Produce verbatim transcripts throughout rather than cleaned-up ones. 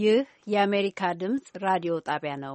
ይህ የአሜሪካ ድምፅ ራዲዮ ጣቢያ ነው።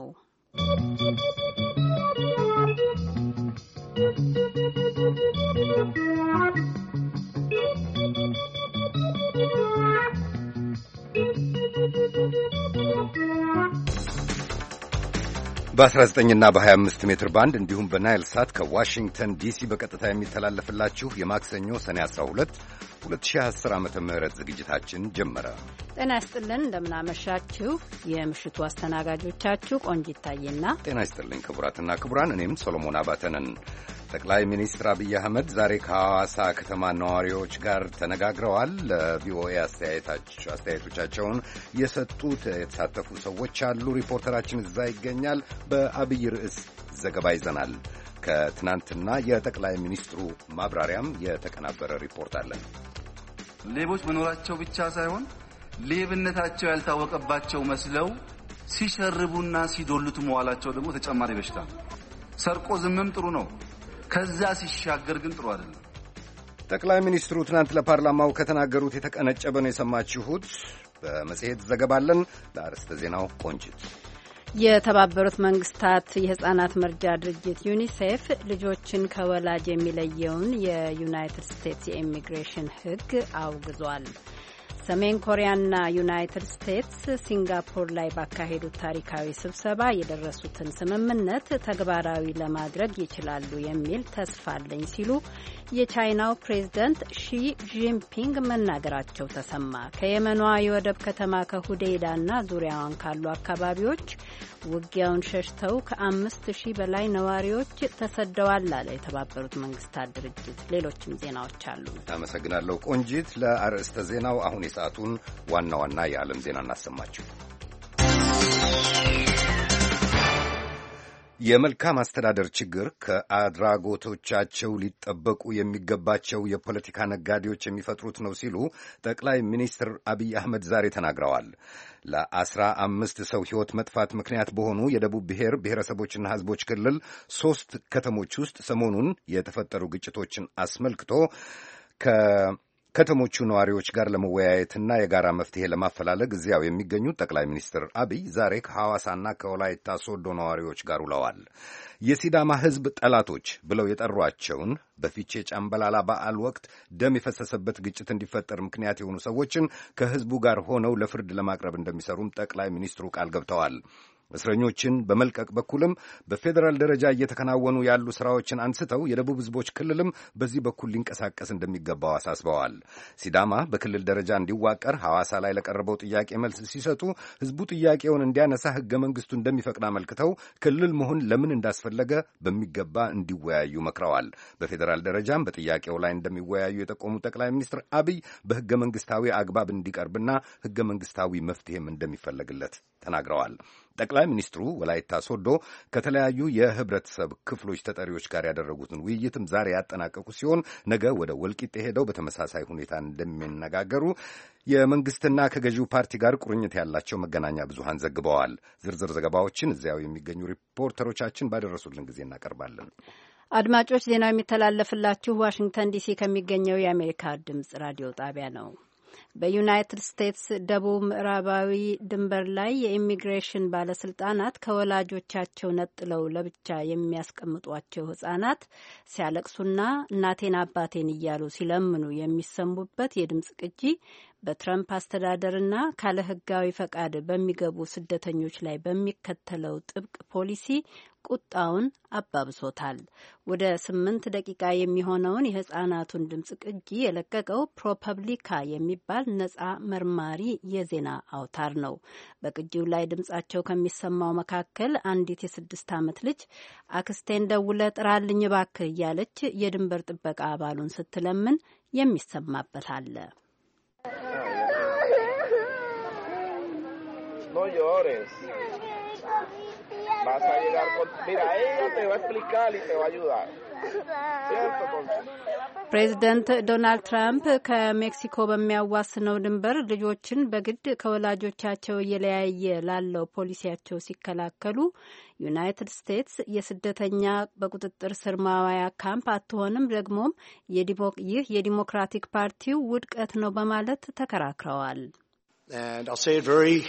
በ19 እና በ25 ሜትር ባንድ እንዲሁም በናይል ሳት ከዋሽንግተን ዲሲ በቀጥታ የሚተላለፍላችሁ የማክሰኞ ሰኔ አስራ ሁለት ሁለት ሺህ አስር ዓመተ ምህረት ዝግጅታችን ጀመረ። ጤና ይስጥልን፣ እንደምናመሻችሁ። የምሽቱ አስተናጋጆቻችሁ ቆንጂት ታዬና ጤና ይስጥልኝ ክቡራትና ክቡራን፣ እኔም ሰሎሞን አባተ ነን። ጠቅላይ ሚኒስትር አብይ አህመድ ዛሬ ከሐዋሳ ከተማ ነዋሪዎች ጋር ተነጋግረዋል። ለቪኦኤ አስተያየቶቻቸውን የሰጡት የተሳተፉ ሰዎች አሉ። ሪፖርተራችን እዛ ይገኛል። በአብይ ርዕስ ዘገባ ይዘናል። ከትናንትና የጠቅላይ ሚኒስትሩ ማብራሪያም የተቀናበረ ሪፖርት አለን። ሌቦች መኖራቸው ብቻ ሳይሆን ሌብነታቸው ያልታወቀባቸው መስለው ሲሸርቡና ሲዶሉት መዋላቸው ደግሞ ተጨማሪ በሽታ። ሰርቆ ዝምም ጥሩ ነው፣ ከዛ ሲሻገር ግን ጥሩ አይደለም። ጠቅላይ ሚኒስትሩ ትናንት ለፓርላማው ከተናገሩት የተቀነጨበ ነው የሰማችሁት። በመጽሔት ዘገባለን። ለአርዕስተ ዜናው ቆንጅት። የተባበሩት መንግስታት የህጻናት መርጃ ድርጅት ዩኒሴፍ ልጆችን ከወላጅ የሚለየውን የዩናይትድ ስቴትስ የኢሚግሬሽን ሕግ አውግዟል። ሰሜን ኮሪያና ዩናይትድ ስቴትስ ሲንጋፖር ላይ ባካሄዱት ታሪካዊ ስብሰባ የደረሱትን ስምምነት ተግባራዊ ለማድረግ ይችላሉ የሚል ተስፋ አለኝ ሲሉ የቻይናው ፕሬዝደንት ሺ ጂንፒንግ መናገራቸው ተሰማ። ከየመኗ የወደብ ከተማ ከሁዴይዳና ዙሪያዋን ካሉ አካባቢዎች ውጊያውን ሸሽተው ከአምስት ሺህ በላይ ነዋሪዎች ተሰደዋል አለ የተባበሩት መንግስታት ድርጅት። ሌሎችም ዜናዎች አሉ። አመሰግናለሁ ቆንጂት። ለአርዕስተ ዜናው አሁን የሰዓቱን ዋና ዋና የዓለም ዜና እናሰማችሁ። የመልካም አስተዳደር ችግር ከአድራጎቶቻቸው ሊጠበቁ የሚገባቸው የፖለቲካ ነጋዴዎች የሚፈጥሩት ነው ሲሉ ጠቅላይ ሚኒስትር አብይ አህመድ ዛሬ ተናግረዋል። ለአስራ አምስት ሰው ሕይወት መጥፋት ምክንያት በሆኑ የደቡብ ብሔር ብሔረሰቦችና ሕዝቦች ክልል ሦስት ከተሞች ውስጥ ሰሞኑን የተፈጠሩ ግጭቶችን አስመልክቶ ከ ከተሞቹ ነዋሪዎች ጋር ለመወያየትና የጋራ መፍትሄ ለማፈላለግ እዚያው የሚገኙት ጠቅላይ ሚኒስትር አብይ ዛሬ ከሐዋሳና ከወላይታ ሶዶ ነዋሪዎች ጋር ውለዋል። የሲዳማ ሕዝብ ጠላቶች ብለው የጠሯቸውን በፊቼ ጫምበላላ በዓል ወቅት ደም የፈሰሰበት ግጭት እንዲፈጠር ምክንያት የሆኑ ሰዎችን ከሕዝቡ ጋር ሆነው ለፍርድ ለማቅረብ እንደሚሰሩም ጠቅላይ ሚኒስትሩ ቃል ገብተዋል። እስረኞችን በመልቀቅ በኩልም በፌዴራል ደረጃ እየተከናወኑ ያሉ ስራዎችን አንስተው የደቡብ ሕዝቦች ክልልም በዚህ በኩል ሊንቀሳቀስ እንደሚገባው አሳስበዋል። ሲዳማ በክልል ደረጃ እንዲዋቀር ሐዋሳ ላይ ለቀረበው ጥያቄ መልስ ሲሰጡ ሕዝቡ ጥያቄውን እንዲያነሳ ሕገ መንግሥቱ እንደሚፈቅድ አመልክተው ክልል መሆን ለምን እንዳስፈለገ በሚገባ እንዲወያዩ መክረዋል። በፌዴራል ደረጃም በጥያቄው ላይ እንደሚወያዩ የጠቆሙት ጠቅላይ ሚኒስትር አብይ በሕገ መንግሥታዊ አግባብ እንዲቀርብና ሕገ መንግሥታዊ መፍትሄም እንደሚፈለግለት ተናግረዋል። ጠቅላይ ሚኒስትሩ ወላይታ ሶዶ ከተለያዩ የህብረተሰብ ክፍሎች ተጠሪዎች ጋር ያደረጉትን ውይይትም ዛሬ ያጠናቀቁ ሲሆን ነገ ወደ ወልቂጤ ሄደው በተመሳሳይ ሁኔታ እንደሚነጋገሩ የመንግስትና ከገዢው ፓርቲ ጋር ቁርኝት ያላቸው መገናኛ ብዙሃን ዘግበዋል። ዝርዝር ዘገባዎችን እዚያው የሚገኙ ሪፖርተሮቻችን ባደረሱልን ጊዜ እናቀርባለን። አድማጮች፣ ዜናው የሚተላለፍላችሁ ዋሽንግተን ዲሲ ከሚገኘው የአሜሪካ ድምጽ ራዲዮ ጣቢያ ነው። በዩናይትድ ስቴትስ ደቡብ ምዕራባዊ ድንበር ላይ የኢሚግሬሽን ባለስልጣናት ከወላጆቻቸው ነጥለው ለብቻ የሚያስቀምጧቸው ህጻናት ሲያለቅሱና እናቴን አባቴን እያሉ ሲለምኑ የሚሰሙበት የድምጽ ቅጂ በትረምፕ አስተዳደርና ካለ ህጋዊ ፈቃድ በሚገቡ ስደተኞች ላይ በሚከተለው ጥብቅ ፖሊሲ ቁጣውን አባብሶታል። ወደ ስምንት ደቂቃ የሚሆነውን የህጻናቱን ድምጽ ቅጂ የለቀቀው ፕሮፐብሊካ የሚባል ነጻ መርማሪ የዜና አውታር ነው። በቅጂው ላይ ድምጻቸው ከሚሰማው መካከል አንዲት የስድስት ዓመት ልጅ አክስቴን ደውለ ጥራልኝ እባክህ እያለች የድንበር ጥበቃ አባሉን ስትለምን የሚሰማበት አለ። No llores. Vas a llegar con... Mira, ella te va a explicar y te va a ayudar. ¿Cierto, Concha? ፕሬዚደንት ዶናልድ ትራምፕ ከሜክሲኮ በሚያዋስነው ድንበር ልጆችን በግድ ከወላጆቻቸው እየለያየ ላለው ፖሊሲያቸው ሲከላከሉ ዩናይትድ ስቴትስ የስደተኛ በቁጥጥር ስር ማዋያ ካምፕ አትሆንም፣ ደግሞም ይህ የዲሞክራቲክ ፓርቲው ውድቀት ነው በማለት ተከራክረዋል። And I'll say it very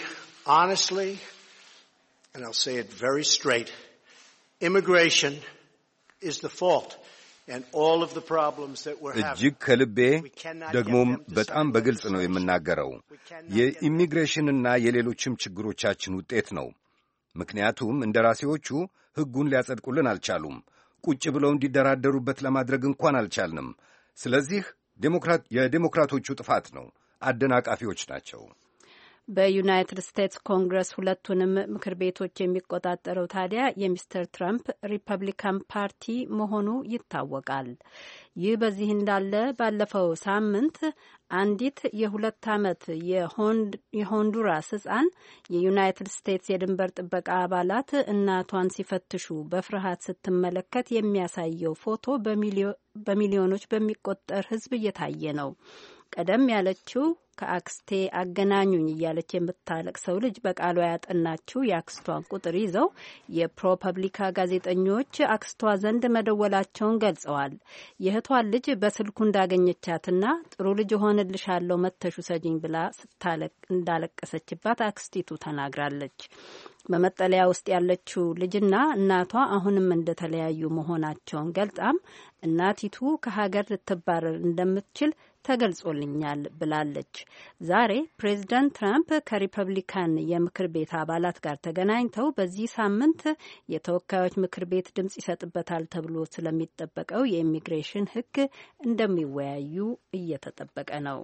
Honestly, and I'll say it very straight, immigration is the fault. And all of the problems that we're having. እጅግ ከልቤ ደግሞም በጣም በግልጽ ነው የምናገረው። የኢሚግሬሽንና የሌሎችም ችግሮቻችን ውጤት ነው። ምክንያቱም እንደራሴዎቹ ሕጉን ሊያጸድቁልን አልቻሉም። ቁጭ ብለው እንዲደራደሩበት ለማድረግ እንኳን አልቻልንም። ስለዚህ የዴሞክራቶቹ ጥፋት ነው። አደናቃፊዎች ናቸው። በዩናይትድ ስቴትስ ኮንግረስ ሁለቱንም ምክር ቤቶች የሚቆጣጠረው ታዲያ የሚስተር ትራምፕ ሪፐብሊካን ፓርቲ መሆኑ ይታወቃል። ይህ በዚህ እንዳለ ባለፈው ሳምንት አንዲት የሁለት ዓመት የሆንዱራስ ሕፃን የዩናይትድ ስቴትስ የድንበር ጥበቃ አባላት እናቷን ሲፈትሹ በፍርሃት ስትመለከት የሚያሳየው ፎቶ በሚሊዮኖች በሚቆጠር ሕዝብ እየታየ ነው። ቀደም ያለችው ከአክስቴ አገናኙኝ እያለች የምታለቅሰው ልጅ በቃሏ ያጠናችው የአክስቷን ቁጥር ይዘው የፕሮፐብሊካ ጋዜጠኞች አክስቷ ዘንድ መደወላቸውን ገልጸዋል። የእህቷን ልጅ በስልኩ እንዳገኘቻትና ጥሩ ልጅ ሆንልሻለሁ መተሹ ሰጂኝ ብላ ስታለቅ እንዳለቀሰችባት አክስቲቱ ተናግራለች። በመጠለያ ውስጥ ያለችው ልጅና እናቷ አሁንም እንደተለያዩ መሆናቸውን ገልጻም እናቲቱ ከሀገር ልትባረር እንደምትችል ተገልጾልኛል ብላለች። ዛሬ ፕሬዚዳንት ትራምፕ ከሪፐብሊካን የምክር ቤት አባላት ጋር ተገናኝተው በዚህ ሳምንት የተወካዮች ምክር ቤት ድምጽ ይሰጥበታል ተብሎ ስለሚጠበቀው የኢሚግሬሽን ሕግ እንደሚወያዩ እየተጠበቀ ነው።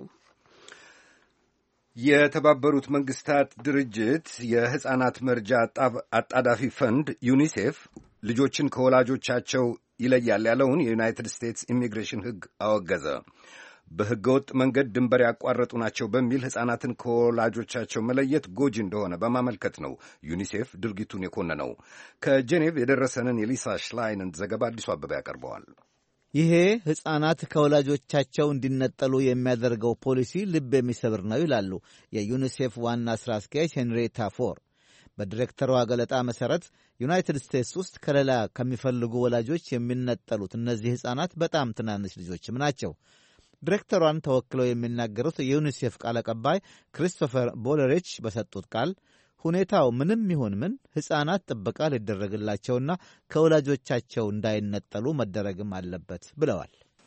የተባበሩት መንግስታት ድርጅት የሕፃናት መርጃ አጣዳፊ ፈንድ ዩኒሴፍ ልጆችን ከወላጆቻቸው ይለያል ያለውን የዩናይትድ ስቴትስ ኢሚግሬሽን ሕግ አወገዘ። በሕገወጥ መንገድ ድንበር ያቋረጡ ናቸው በሚል ሕፃናትን ከወላጆቻቸው መለየት ጎጂ እንደሆነ በማመልከት ነው ዩኒሴፍ ድርጊቱን የኮነነው። ከጄኔቭ የደረሰንን የሊሳ ሽላይንን ዘገባ አዲሱ አበባ ያቀርበዋል። ይሄ ሕፃናት ከወላጆቻቸው እንዲነጠሉ የሚያደርገው ፖሊሲ ልብ የሚሰብር ነው ይላሉ የዩኒሴፍ ዋና ሥራ አስኪያጅ ሄንሪታ ፎር። በዲሬክተሯ ገለጣ መሠረት ዩናይትድ ስቴትስ ውስጥ ከሌላ ከሚፈልጉ ወላጆች የሚነጠሉት እነዚህ ሕፃናት በጣም ትናንሽ ልጆችም ናቸው። ዲሬክተሯን ተወክለው የሚናገሩት የዩኒሴፍ ቃል አቀባይ ክሪስቶፈር ቦለሪች በሰጡት ቃል ሁኔታው ምንም ይሁን ምን ሕፃናት ጥበቃ ሊደረግላቸውና ከወላጆቻቸው እንዳይነጠሉ መደረግም አለበት ብለዋል።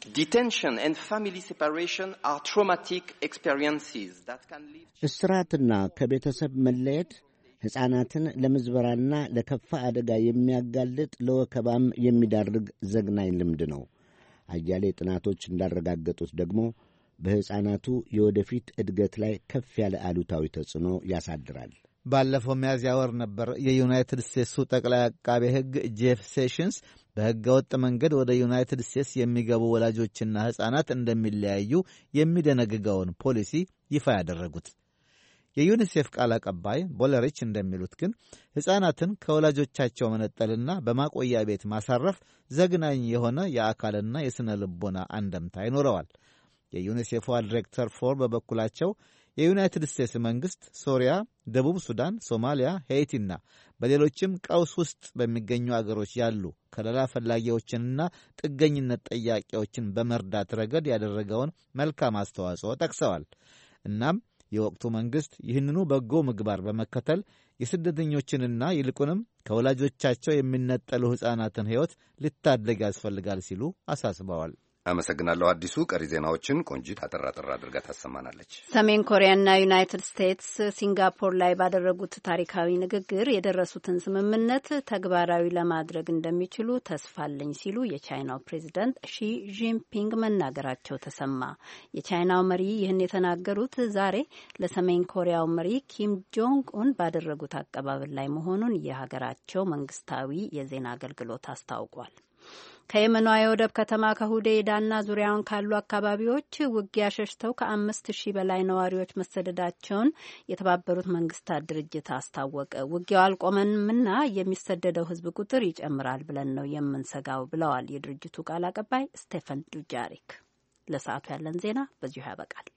እስራትና ከቤተሰብ መለየት ሕፃናትን ለምዝበራና ለከፋ አደጋ የሚያጋልጥ ለወከባም የሚዳርግ ዘግናኝ ልምድ ነው። አያሌ ጥናቶች እንዳረጋገጡት ደግሞ በሕፃናቱ የወደፊት እድገት ላይ ከፍ ያለ አሉታዊ ተጽዕኖ ያሳድራል። ባለፈው ሚያዝያ ወር ነበር የዩናይትድ ስቴትሱ ጠቅላይ አቃቤ ሕግ ጄፍ ሴሽንስ በሕገ ወጥ መንገድ ወደ ዩናይትድ ስቴትስ የሚገቡ ወላጆችና ሕፃናት እንደሚለያዩ የሚደነግገውን ፖሊሲ ይፋ ያደረጉት። የዩኒሴፍ ቃል አቀባይ ቦለሪች እንደሚሉት ግን ሕፃናትን ከወላጆቻቸው መነጠልና በማቆያ ቤት ማሳረፍ ዘግናኝ የሆነ የአካልና የሥነ ልቦና አንደምታ ይኖረዋል። የዩኒሴፏ ዲሬክተር ፎር በበኩላቸው የዩናይትድ ስቴትስ መንግሥት ሶሪያ፣ ደቡብ ሱዳን፣ ሶማሊያ፣ ሄይቲና በሌሎችም ቀውስ ውስጥ በሚገኙ አገሮች ያሉ ከለላ ፈላጊዎችንና ጥገኝነት ጠያቂዎችን በመርዳት ረገድ ያደረገውን መልካም አስተዋጽኦ ጠቅሰዋል። እናም የወቅቱ መንግሥት ይህንኑ በጎ ምግባር በመከተል የስደተኞችንና ይልቁንም ከወላጆቻቸው የሚነጠሉ ሕፃናትን ሕይወት ሊታደግ ያስፈልጋል ሲሉ አሳስበዋል። አመሰግናለሁ አዲሱ። ቀሪ ዜናዎችን ቆንጂት አጠራጠር አድርጋ ታሰማናለች። ሰሜን ኮሪያና ዩናይትድ ስቴትስ ሲንጋፖር ላይ ባደረጉት ታሪካዊ ንግግር የደረሱትን ስምምነት ተግባራዊ ለማድረግ እንደሚችሉ ተስፋለኝ ሲሉ የቻይናው ፕሬዚደንት ሺ ጂንፒንግ መናገራቸው ተሰማ። የቻይናው መሪ ይህን የተናገሩት ዛሬ ለሰሜን ኮሪያው መሪ ኪም ጆንግ ኡን ባደረጉት አቀባበል ላይ መሆኑን የሀገራቸው መንግስታዊ የዜና አገልግሎት አስታውቋል። ከየመኗ የወደብ ከተማ ከሁዴይዳና ዙሪያውን ካሉ አካባቢዎች ውጊያ ሸሽተው ከአምስት ሺህ በላይ ነዋሪዎች መሰደዳቸውን የተባበሩት መንግስታት ድርጅት አስታወቀ። ውጊያው አልቆመምና የሚሰደደው ሕዝብ ቁጥር ይጨምራል ብለን ነው የምንሰጋው ብለዋል የድርጅቱ ቃል አቀባይ ስቴፈን ዱጃሪክ። ለሰዓቱ ያለን ዜና በዚሁ ያበቃል።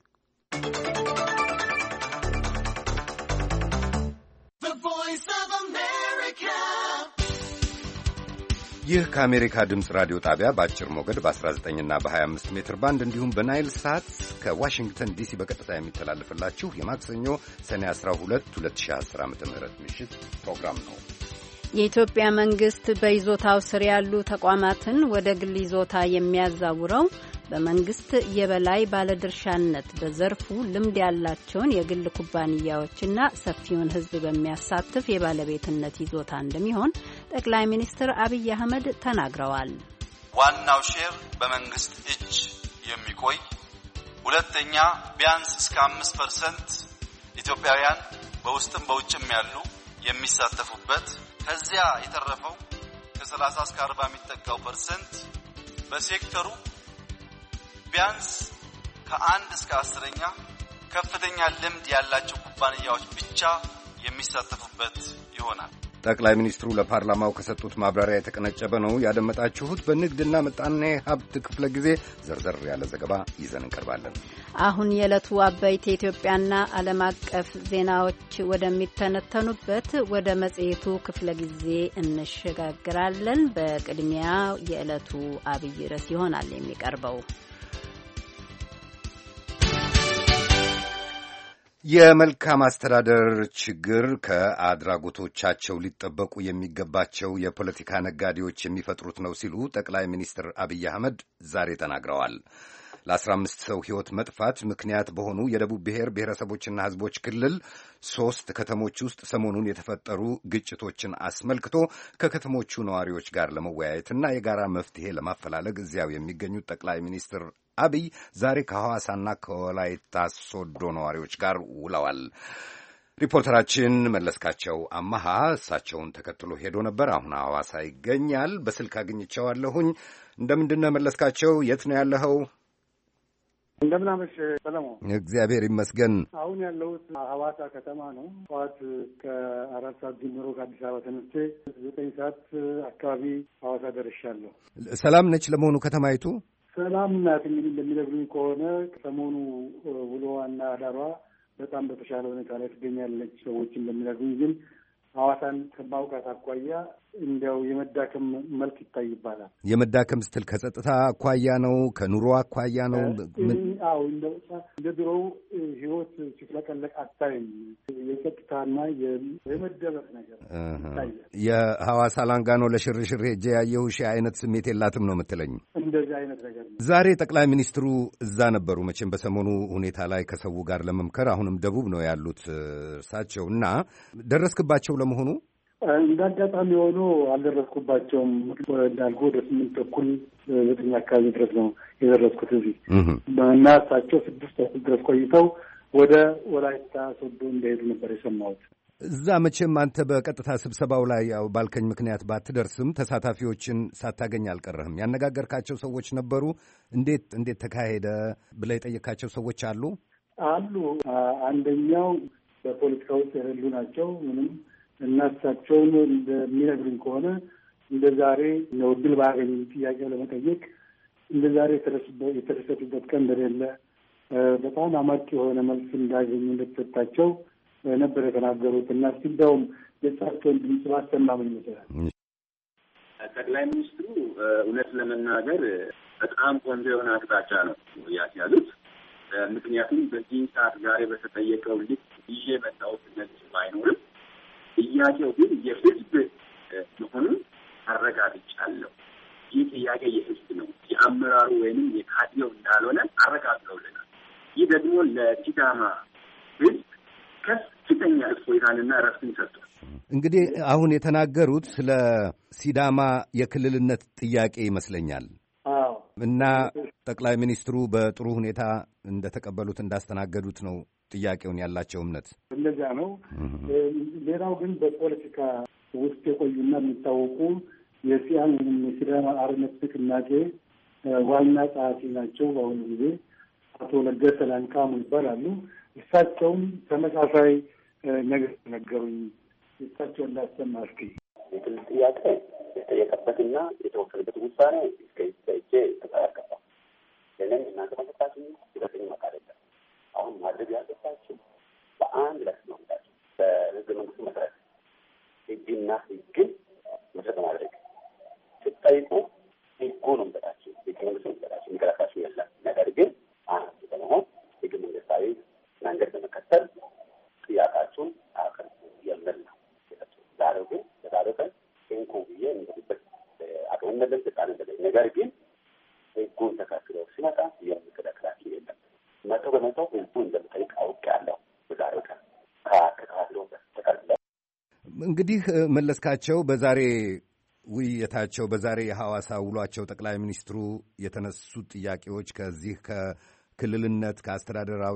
ይህ ከአሜሪካ ድምፅ ራዲዮ ጣቢያ በአጭር ሞገድ በ19 እና በ25 ሜትር ባንድ እንዲሁም በናይል ሳት ከዋሽንግተን ዲሲ በቀጥታ የሚተላለፍላችሁ የማክሰኞ ሰኔ አስራ ሁለት ሁለት ሺህ አስር ዓመተ ምህረት ምሽት ፕሮግራም ነው። የኢትዮጵያ መንግስት በይዞታው ስር ያሉ ተቋማትን ወደ ግል ይዞታ የሚያዛውረው በመንግስት የበላይ ባለድርሻነት በዘርፉ ልምድ ያላቸውን የግል ኩባንያዎችና ሰፊውን ሕዝብ በሚያሳትፍ የባለቤትነት ይዞታ እንደሚሆን ጠቅላይ ሚኒስትር አብይ አህመድ ተናግረዋል። ዋናው ሼር በመንግስት እጅ የሚቆይ፣ ሁለተኛ ቢያንስ እስከ አምስት ፐርሰንት ኢትዮጵያውያን በውስጥም በውጭም ያሉ የሚሳተፉበት፣ ከዚያ የተረፈው ከሰላሳ እስከ አርባ የሚጠጋው ፐርሰንት በሴክተሩ ቢያንስ ከአንድ እስከ አስረኛ ከፍተኛ ልምድ ያላቸው ኩባንያዎች ብቻ የሚሳተፉበት ይሆናል። ጠቅላይ ሚኒስትሩ ለፓርላማው ከሰጡት ማብራሪያ የተቀነጨበ ነው ያደመጣችሁት። በንግድና ምጣኔ ሀብት ክፍለ ጊዜ ዘርዘር ያለ ዘገባ ይዘን እንቀርባለን። አሁን የዕለቱ አበይት የኢትዮጵያና ዓለም አቀፍ ዜናዎች ወደሚተነተኑበት ወደ መጽሔቱ ክፍለ ጊዜ እንሸጋግራለን። በቅድሚያ የዕለቱ አብይ ርዕስ ይሆናል የሚቀርበው። የመልካም አስተዳደር ችግር ከአድራጎቶቻቸው ሊጠበቁ የሚገባቸው የፖለቲካ ነጋዴዎች የሚፈጥሩት ነው ሲሉ ጠቅላይ ሚኒስትር አብይ አህመድ ዛሬ ተናግረዋል። ለአስራ አምስት ሰው ሕይወት መጥፋት ምክንያት በሆኑ የደቡብ ብሔር ብሔረሰቦችና ሕዝቦች ክልል ሦስት ከተሞች ውስጥ ሰሞኑን የተፈጠሩ ግጭቶችን አስመልክቶ ከከተሞቹ ነዋሪዎች ጋር ለመወያየትና የጋራ መፍትሔ ለማፈላለግ እዚያው የሚገኙት ጠቅላይ ሚኒስትር አብይ ዛሬ ከሐዋሳና ከወላይታ ሶዶ ነዋሪዎች ጋር ውለዋል። ሪፖርተራችን መለስካቸው አማሃ እሳቸውን ተከትሎ ሄዶ ነበር። አሁን ሐዋሳ ይገኛል። በስልክ አግኝቼዋለሁኝ። እንደምንድነው መለስካቸው? የት ነው ያለኸው? እንደምናመሽ ሰለሞን። እግዚአብሔር ይመስገን። አሁን ያለሁት ሐዋሳ ከተማ ነው። ጠዋት ከአራት ሰዓት ጀምሮ ከአዲስ አበባ ተነስቼ ዘጠኝ ሰዓት አካባቢ ሐዋሳ ደርሻለሁ። ሰላም ነች ለመሆኑ ከተማይቱ? ሰላም ናት። እንግዲህ እንደሚነግሩኝ ከሆነ ሰሞኑ ውሎዋና አዳሯ በጣም በተሻለ ሁኔታ ላይ ትገኛለች። ሰዎች እንደሚነግሩኝ ግን ሐዋሳን ከማውቃት አኳያ እንዲያው የመዳከም መልክ ይታይባታል። የመዳከም ስትል ከጸጥታ አኳያ ነው? ከኑሮ አኳያ ነው? አዎ እንደ ድሮው ህይወት ሲፍለቀለቅ አታይም። የጸጥታና የመደበር ነገር ይታያል። የሐዋሳ ላንጋኖ ለሽርሽር ሄጄ ያየሁ ሺህ አይነት ስሜት የላትም ነው የምትለኝ? እንደዚህ አይነት ነገር ነው። ዛሬ ጠቅላይ ሚኒስትሩ እዛ ነበሩ መቼም በሰሞኑ ሁኔታ ላይ ከሰው ጋር ለመምከር። አሁንም ደቡብ ነው ያሉት እርሳቸው እና ደረስክባቸው ለመሆኑ? እንደ አጋጣሚ ሆኖ አልደረስኩባቸውም። እንዳልኩ ወደ ስምንት ተኩል ዘጠኝ አካባቢ ድረስ ነው የደረስኩት እዚህ እና እሳቸው ስድስት ተኩል ድረስ ቆይተው ወደ ወላይታ ሶዶ እንደሄዱ ነበር የሰማሁት። እዛ መቼም አንተ በቀጥታ ስብሰባው ላይ ያው ባልከኝ ምክንያት ባትደርስም ተሳታፊዎችን ሳታገኝ አልቀረህም። ያነጋገርካቸው ሰዎች ነበሩ? እንዴት እንዴት ተካሄደ ብለህ የጠየካቸው ሰዎች አሉ? አሉ። አንደኛው በፖለቲካ ውስጥ የሌሉ ናቸው ምንም እና እሳቸውን እንደሚነግሩኝ ከሆነ እንደ ዛሬ ነው ድል ባገኝ ጥያቄ ለመጠየቅ እንደ ዛሬ የተደሰቱበት ቀን እንደሌለ በጣም አማቂ የሆነ መልስ እንዳገኙ እንደተሰጣቸው ነበር የተናገሩት እና ሲዳውም የእሳቸውን ድምፅ ባሰማመኝ ይመስላል። ጠቅላይ ሚኒስትሩ እውነት ለመናገር በጣም ቆንጆ የሆነ አቅጣጫ ነው ያስያዙት። ምክንያቱም በዚህ ሰዓት ዛሬ በተጠየቀው ልክ ይዤ የመጣሁት መልስ ባይኖርም ጥያቄው ግን የህዝብ መሆኑን አረጋግጫለሁ። ይህ ጥያቄ የህዝብ ነው፣ የአመራሩ ወይንም የካድሬው እንዳልሆነ አረጋግጠውልናል። ይህ ደግሞ ለሲዳማ ህዝብ ከፍተኛ እፎይታንና እረፍትን ሰጥቷል። እንግዲህ አሁን የተናገሩት ስለ ሲዳማ የክልልነት ጥያቄ ይመስለኛል እና ጠቅላይ ሚኒስትሩ በጥሩ ሁኔታ እንደተቀበሉት እንዳስተናገዱት ነው ጥያቄውን ያላቸው እምነት እንደዚያ ነው። ሌላው ግን በፖለቲካ ውስጥ የቆዩና የሚታወቁ የሲያን ወይም የሲዳማ አርነት ንቅናቄ ዋና ጸሐፊ ናቸው በአሁኑ ጊዜ አቶ ለገሰ ላንቃሙ ይባላሉ። እሳቸውም ተመሳሳይ ነገር ነገሩኝ። እሳቸው እንዳሰማ እስኪ የክልል ጥያቄ የተጠየቀበትና የተወሰነበት ውሳኔ እስከ እጄ ተጠያቀባ ለምን እናንተ መሰጣችሁ ሁለተኛ መቃለለ አሁን ማድረግ ያለባችሁ በአንድ ላይ ነው እንዳችሁ በህገ መንግስቱ መሰረት ህግና ህግን መሰረት ማድረግ ስታ እንግዲህ መለስካቸው በዛሬ ውይይታቸው በዛሬ የሐዋሳ ውሏቸው ጠቅላይ ሚኒስትሩ የተነሱት ጥያቄዎች ከዚህ ከክልልነት ከአስተዳደራዊ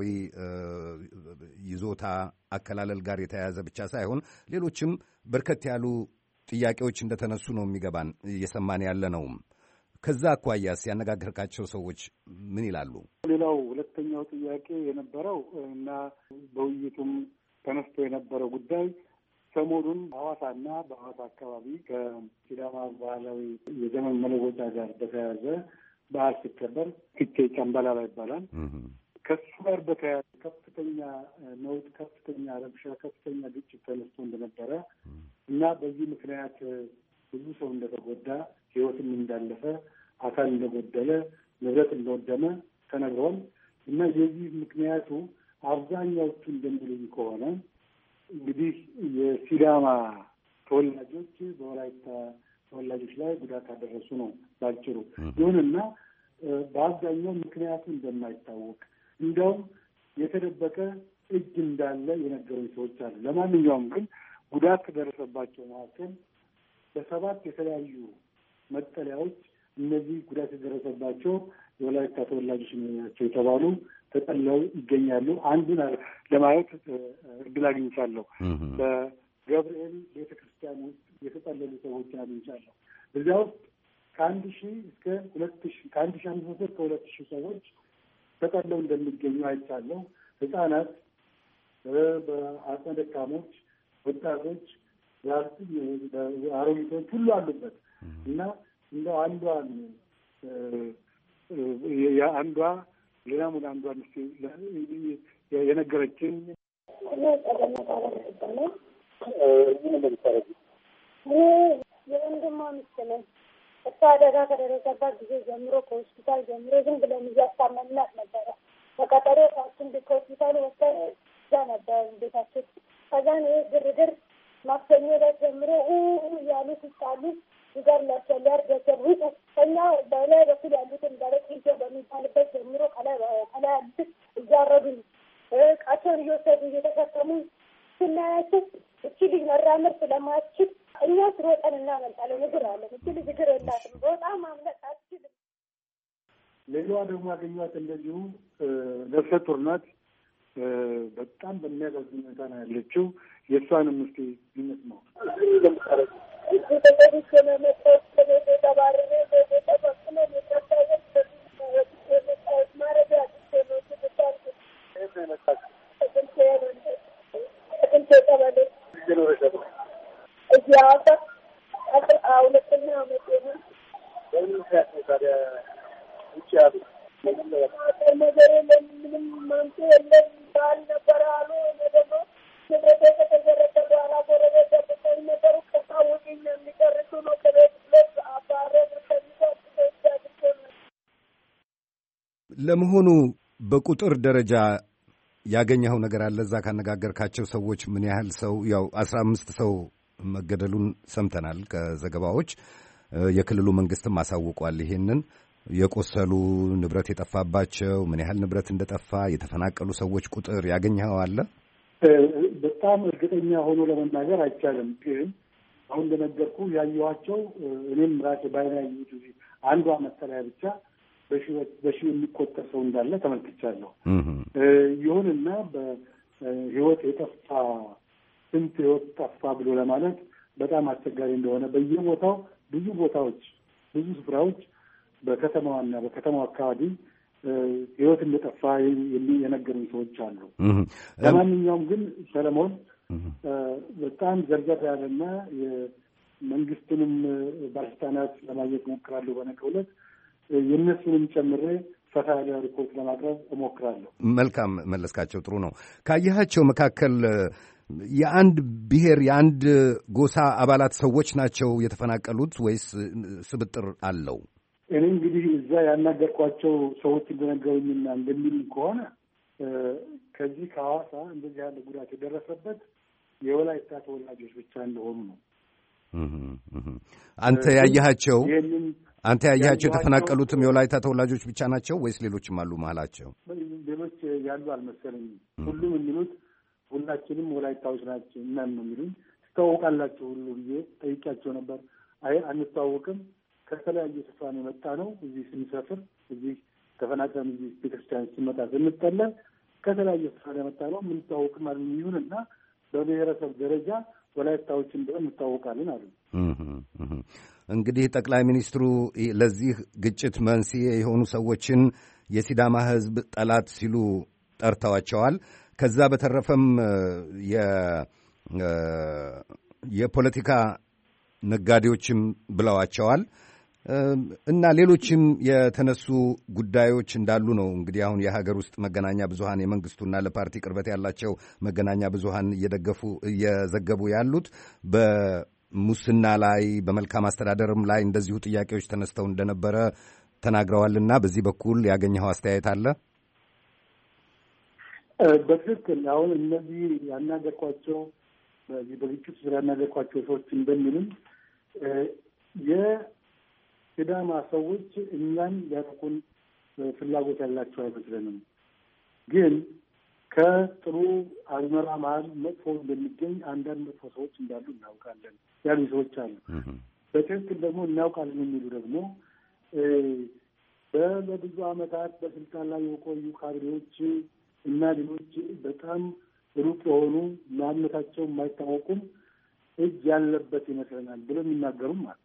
ይዞታ አከላለል ጋር የተያያዘ ብቻ ሳይሆን ሌሎችም በርከት ያሉ ጥያቄዎች እንደተነሱ ነው የሚገባን እየሰማን ያለ ነው። ከዛ አኳያስ ያነጋገርካቸው ሰዎች ምን ይላሉ? ሌላው ሁለተኛው ጥያቄ የነበረው እና በውይይቱም ተነስቶ የነበረው ጉዳይ ሰሞኑን ሐዋሳና በሐዋሳ አካባቢ ከሲዳማ ባህላዊ የዘመን መለወጫ ጋር በተያያዘ በዓል ሲከበር ፊቼ ጨምበላላ ይባላል። ከሱ ጋር በተያያዘ ከፍተኛ ነውጥ፣ ከፍተኛ ረብሻ፣ ከፍተኛ ግጭት ተነስቶ እንደነበረ እና በዚህ ምክንያት ብዙ ሰው እንደተጎዳ፣ ሕይወትም እንዳለፈ፣ አካል እንደጎደለ፣ ንብረት እንደወደመ ተነግሯል እና የዚህ ምክንያቱ አብዛኛዎቹ እንደሚሉኝ ከሆነ እንግዲህ የሲዳማ ተወላጆች በወላይታ ተወላጆች ላይ ጉዳት አደረሱ ነው ባጭሩ። ይሁንና በአብዛኛው ምክንያቱ እንደማይታወቅ እንዲያውም የተደበቀ እጅ እንዳለ የነገሩኝ ሰዎች አሉ። ለማንኛውም ግን ጉዳት ከደረሰባቸው መካከል በሰባት የተለያዩ መጠለያዎች እነዚህ ጉዳት የደረሰባቸው የወላይታ ተወላጆች ናቸው የተባሉ ተጠልለው ይገኛሉ። አንዱን ለማየት እድል አግኝቻለሁ። በገብርኤል ቤተ ክርስቲያን ውስጥ የተጠለሉ ሰዎችን አግኝቻለሁ። እዚያ ውስጥ ከአንድ ሺህ እስከ ሁለት ሺህ ከአንድ ሺህ አምስት መቶ እስከ ሁለት ሺህ ሰዎች ተጠልለው እንደሚገኙ አይቻለሁ። ህጻናት፣ በአቅመ ደካሞች፣ ወጣቶች፣ አሮጊቶች ሁሉ አሉበት እና እንደው አንዷን አንዷ ሌላ ሙሉ አንዷን ስ የነገረችን የወንድሟ ሚስት ነኝ። እሷ አደጋ ከደረሰባት ጊዜ ጀምሮ ከሆስፒታል ጀምሮ ዝም ብለን እያስታመምናት ነበረ። በቀጠሮ ታችን ከሆስፒታሉ ወጥተን እዛ ነበር ቤታችን። ከዛን ይህ ግርግር ማክሰኞ ዕለት ጀምሮ እያሉ ሲጣሉ ይገርላቸው ሊያርገቸው ውጡ ከኛ በላይ በኩል ያሉትን ደረቅ ይዞ በሚባልበት ጀምሮ ከላይ ከላይ ያሉትን እያረዱ እቃቸውን እየወሰዱ እየተሸከሙ ስናያቸው እቺ ልጅ መራመድ ስለማትችል እኛ ስሮጠን እናመልጣለን። እግር አለን እቺ ልጅ እግር የላትም፣ በጣም ማምለጥ አትችልም። ሌላዋ ደግሞ ያገኟት እንደዚሁ ነፍሰ ጡር ናት። በጣም በሚያሳዝን ሁኔታ ነው ያለችው። የእሷንም እስኪ ይነት ነው ለመሆኑ በቁጥር ደረጃ ያገኘኸው ነገር አለ? እዛ ካነጋገርካቸው ሰዎች ምን ያህል ሰው? ያው አስራ አምስት ሰው መገደሉን ሰምተናል ከዘገባዎች። የክልሉ መንግስትም አሳውቋል ይሄንን። የቆሰሉ ንብረት የጠፋባቸው ምን ያህል ንብረት እንደጠፋ የተፈናቀሉ ሰዎች ቁጥር ያገኘኸው አለ? በጣም እርግጠኛ ሆኖ ለመናገር አይቻልም። ግን አሁን እንደነገርኩ ያየኋቸው እኔም ራሴ ባይና ያየሁት አንዷ መጠለያ ብቻ በሺ የሚቆጠር ሰው እንዳለ ተመልክቻለሁ። ይሁንና በህይወት የጠፋ ስንት ህይወት ጠፋ ብሎ ለማለት በጣም አስቸጋሪ እንደሆነ በየቦታው ብዙ ቦታዎች ብዙ ስፍራዎች በከተማዋና በከተማው አካባቢ ህይወት እንደጠፋ የነገሩኝ ሰዎች አሉ። ለማንኛውም ግን ሰለሞን በጣም ዘርዘር ያለና የመንግስትንም ባለስልጣናት ለማግኘት እሞክራለሁ በነገው ዕለት የእነሱንም ጨምሬ ሰፋ ያለ ሪፖርት ለማቅረብ እሞክራለሁ። መልካም መለስካቸው፣ ጥሩ ነው። ካየሃቸው መካከል የአንድ ብሔር የአንድ ጎሳ አባላት ሰዎች ናቸው የተፈናቀሉት ወይስ ስብጥር አለው? እኔ እንግዲህ እዛ ያናገርኳቸው ሰዎች እንደነገሩኝና እንደሚሉ ከሆነ ከዚህ ከሐዋሳ እንደዚህ ያለ ጉዳት የደረሰበት የወላይታ ተወላጆች ብቻ እንደሆኑ ነው። አንተ ያየሃቸው አንተ ያየሃቸው የተፈናቀሉትም የወላይታ ተወላጆች ብቻ ናቸው ወይስ ሌሎችም አሉ መሀላቸው? ሌሎች ያሉ አልመሰለኝም። ሁሉም የሚሉት ሁላችንም ወላይታዎች ናቸው እና ነው የሚሉኝ። ትተዋወቃላችሁ ሁሉ ብዬ ጠይቄያቸው ነበር። አይ አንተዋወቅም፣ ከተለያየ ስፍራ ነው የመጣ ነው። እዚህ ስንሰፍር እዚህ ተፈናቅለን እዚህ ቤተክርስቲያን ስንመጣ ስንጠለል ከተለያየ ስፍራ ነው የመጣ ነው። የምንተዋወቅም አሉ። ይሁንና በብሔረሰብ ደረጃ ወላይታዎች እንደሆነ እንታወቃለን አሉ። እንግዲህ ጠቅላይ ሚኒስትሩ ለዚህ ግጭት መንስኤ የሆኑ ሰዎችን የሲዳማ ሕዝብ ጠላት ሲሉ ጠርተዋቸዋል። ከዛ በተረፈም የፖለቲካ ነጋዴዎችም ብለዋቸዋል እና ሌሎችም የተነሱ ጉዳዮች እንዳሉ ነው። እንግዲህ አሁን የሀገር ውስጥ መገናኛ ብዙሃን የመንግስቱና ለፓርቲ ቅርበት ያላቸው መገናኛ ብዙሃን እየደገፉ እየዘገቡ ያሉት በሙስና ላይ በመልካም አስተዳደርም ላይ እንደዚሁ ጥያቄዎች ተነስተው እንደነበረ ተናግረዋልና በዚህ በኩል ያገኘኸው አስተያየት አለ? በትክክል አሁን እነዚህ ያናገርኳቸው በዚህ በግጭት ዙሪያ ያናገርኳቸው ሰዎች እንደሚሉም የሲዳማ ሰዎች እኛን ሊያጠቁን ፍላጎት ያላቸው አይመስለንም። ግን ከጥሩ አዝመራ መሀል መጥፎ እንደሚገኝ አንዳንድ መጥፎ ሰዎች እንዳሉ እናውቃለን ያሉ ሰዎች አሉ። በትክክል ደግሞ እናውቃለን የሚሉ ደግሞ በብዙ ዓመታት በስልጣን ላይ የቆዩ ካድሬዎች እና ሌሎች በጣም ሩቅ የሆኑ ማንነታቸው የማይታወቁም እጅ ያለበት ይመስለናል ብለው የሚናገሩም አሉ።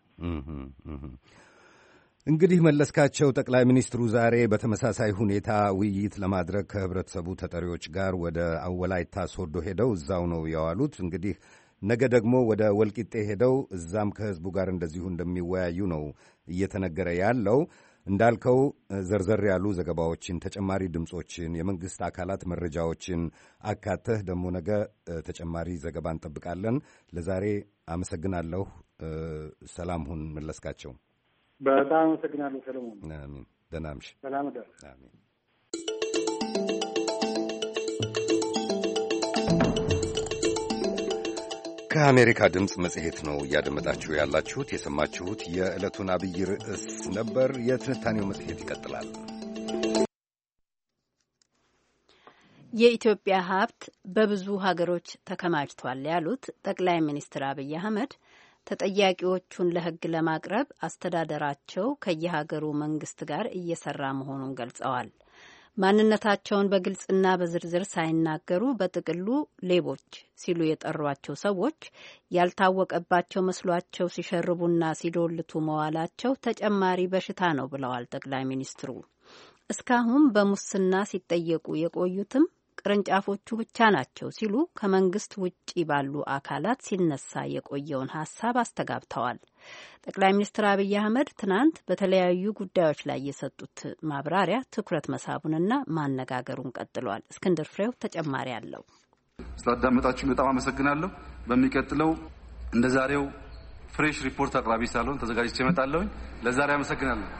እንግዲህ መለስካቸው፣ ጠቅላይ ሚኒስትሩ ዛሬ በተመሳሳይ ሁኔታ ውይይት ለማድረግ ከህብረተሰቡ ተጠሪዎች ጋር ወደ ወላይታ ሶዶ ሄደው እዛው ነው የዋሉት። እንግዲህ ነገ ደግሞ ወደ ወልቂጤ ሄደው እዛም ከህዝቡ ጋር እንደዚሁ እንደሚወያዩ ነው እየተነገረ ያለው። እንዳልከው ዘርዘር ያሉ ዘገባዎችን፣ ተጨማሪ ድምፆችን፣ የመንግስት አካላት መረጃዎችን አካተህ ደግሞ ነገ ተጨማሪ ዘገባ እንጠብቃለን። ለዛሬ አመሰግናለሁ። ሰላም ሁን መለስካቸው። በጣም አመሰግናለሁ ሰለሞን። አሜን። ደህና እምሽ። ሰላም ደር። አሜን። ከአሜሪካ ድምፅ መጽሔት ነው እያደመጣችሁ ያላችሁት። የሰማችሁት የዕለቱን አብይ ርዕስ ነበር። የትንታኔው መጽሔት ይቀጥላል። የኢትዮጵያ ሀብት በብዙ ሀገሮች ተከማችቷል ያሉት ጠቅላይ ሚኒስትር አብይ አህመድ ተጠያቂዎቹን ለሕግ ለማቅረብ አስተዳደራቸው ከየሀገሩ መንግስት ጋር እየሰራ መሆኑን ገልጸዋል። ማንነታቸውን በግልጽና በዝርዝር ሳይናገሩ በጥቅሉ ሌቦች ሲሉ የጠሯቸው ሰዎች ያልታወቀባቸው መስሏቸው ሲሸርቡና ሲዶልቱ መዋላቸው ተጨማሪ በሽታ ነው ብለዋል ጠቅላይ ሚኒስትሩ። እስካሁን በሙስና ሲጠየቁ የቆዩትም ቅርንጫፎቹ ብቻ ናቸው ሲሉ ከመንግስት ውጪ ባሉ አካላት ሲነሳ የቆየውን ሀሳብ አስተጋብተዋል። ጠቅላይ ሚኒስትር አብይ አህመድ ትናንት በተለያዩ ጉዳዮች ላይ የሰጡት ማብራሪያ ትኩረት መሳቡንና ማነጋገሩን ቀጥሏል። እስክንድር ፍሬው ተጨማሪ አለው። ስላዳመጣችሁ በጣም አመሰግናለሁ። በሚቀጥለው እንደ ዛሬው ፍሬሽ ሪፖርት አቅራቢ ሳልሆን ተዘጋጅቼ እመጣለሁ። ለዛሬ አመሰግናለሁ።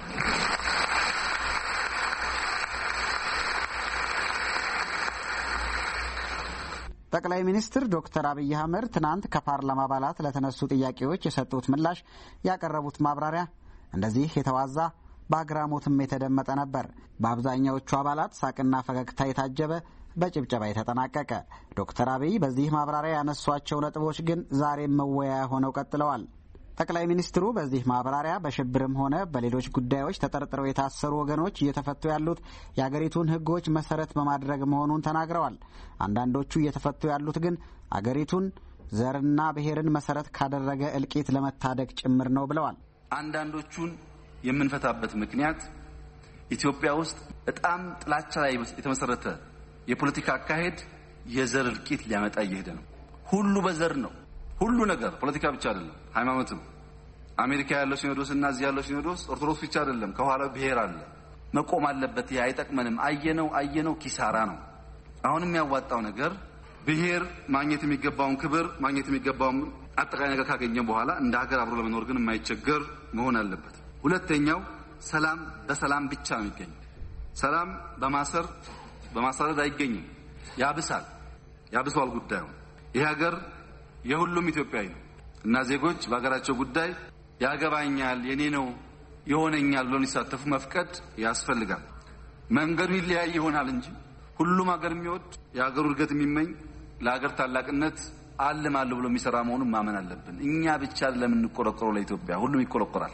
ጠቅላይ ሚኒስትር ዶክተር አብይ አህመድ ትናንት ከፓርላማ አባላት ለተነሱ ጥያቄዎች የሰጡት ምላሽ፣ ያቀረቡት ማብራሪያ እንደዚህ የተዋዛ በአግራሞትም የተደመጠ ነበር። በአብዛኛዎቹ አባላት ሳቅና ፈገግታ የታጀበ፣ በጭብጨባ የተጠናቀቀ። ዶክተር አብይ በዚህ ማብራሪያ ያነሷቸው ነጥቦች ግን ዛሬም መወያያ ሆነው ቀጥለዋል። ጠቅላይ ሚኒስትሩ በዚህ ማብራሪያ በሽብርም ሆነ በሌሎች ጉዳዮች ተጠርጥረው የታሰሩ ወገኖች እየተፈቱ ያሉት የአገሪቱን ሕጎች መሰረት በማድረግ መሆኑን ተናግረዋል። አንዳንዶቹ እየተፈቱ ያሉት ግን አገሪቱን ዘርና ብሔርን መሰረት ካደረገ እልቂት ለመታደግ ጭምር ነው ብለዋል። አንዳንዶቹን የምንፈታበት ምክንያት ኢትዮጵያ ውስጥ በጣም ጥላቻ ላይ የተመሰረተ የፖለቲካ አካሄድ የዘር እልቂት ሊያመጣ እየሄደ ነው። ሁሉ በዘር ነው። ሁሉ ነገር ፖለቲካ ብቻ አይደለም፣ ሃይማኖትም። አሜሪካ ያለው ሲኖዶስ እና እዚህ ያለው ሲኖዶስ ኦርቶዶክስ ብቻ አይደለም፣ ከኋላው ብሔር አለ። መቆም አለበት። ይሄ አይጠቅመንም። አየነው አየነው ኪሳራ ነው። አሁንም የሚያዋጣው ነገር ብሔር ማግኘት የሚገባውን ክብር ማግኘት የሚገባውን አጠቃላይ ነገር ካገኘ በኋላ እንደ ሀገር አብሮ ለመኖር ግን የማይቸገር መሆን አለበት። ሁለተኛው ሰላም በሰላም ብቻ ነው የሚገኘው። ሰላም በማሰር በማሳረድ አይገኝም። ያብሳል ያብሷል ጉዳዩ። ይህ ሀገር የሁሉም ኢትዮጵያዊ ነው እና ዜጎች በሀገራቸው ጉዳይ ያገባኛል፣ የኔ ነው፣ ይሆነኛል ብለው ሊሳተፉ መፍቀድ ያስፈልጋል። መንገዱ ይለያይ ይሆናል እንጂ ሁሉም ሀገር የሚወድ የሀገሩ እድገት የሚመኝ ለሀገር ታላቅነት አልማለሁ ብሎ የሚሰራ መሆኑን ማመን አለብን። እኛ ብቻ አይደለም እንቆረቆረው ለኢትዮጵያ ሁሉም ይቆረቆራል።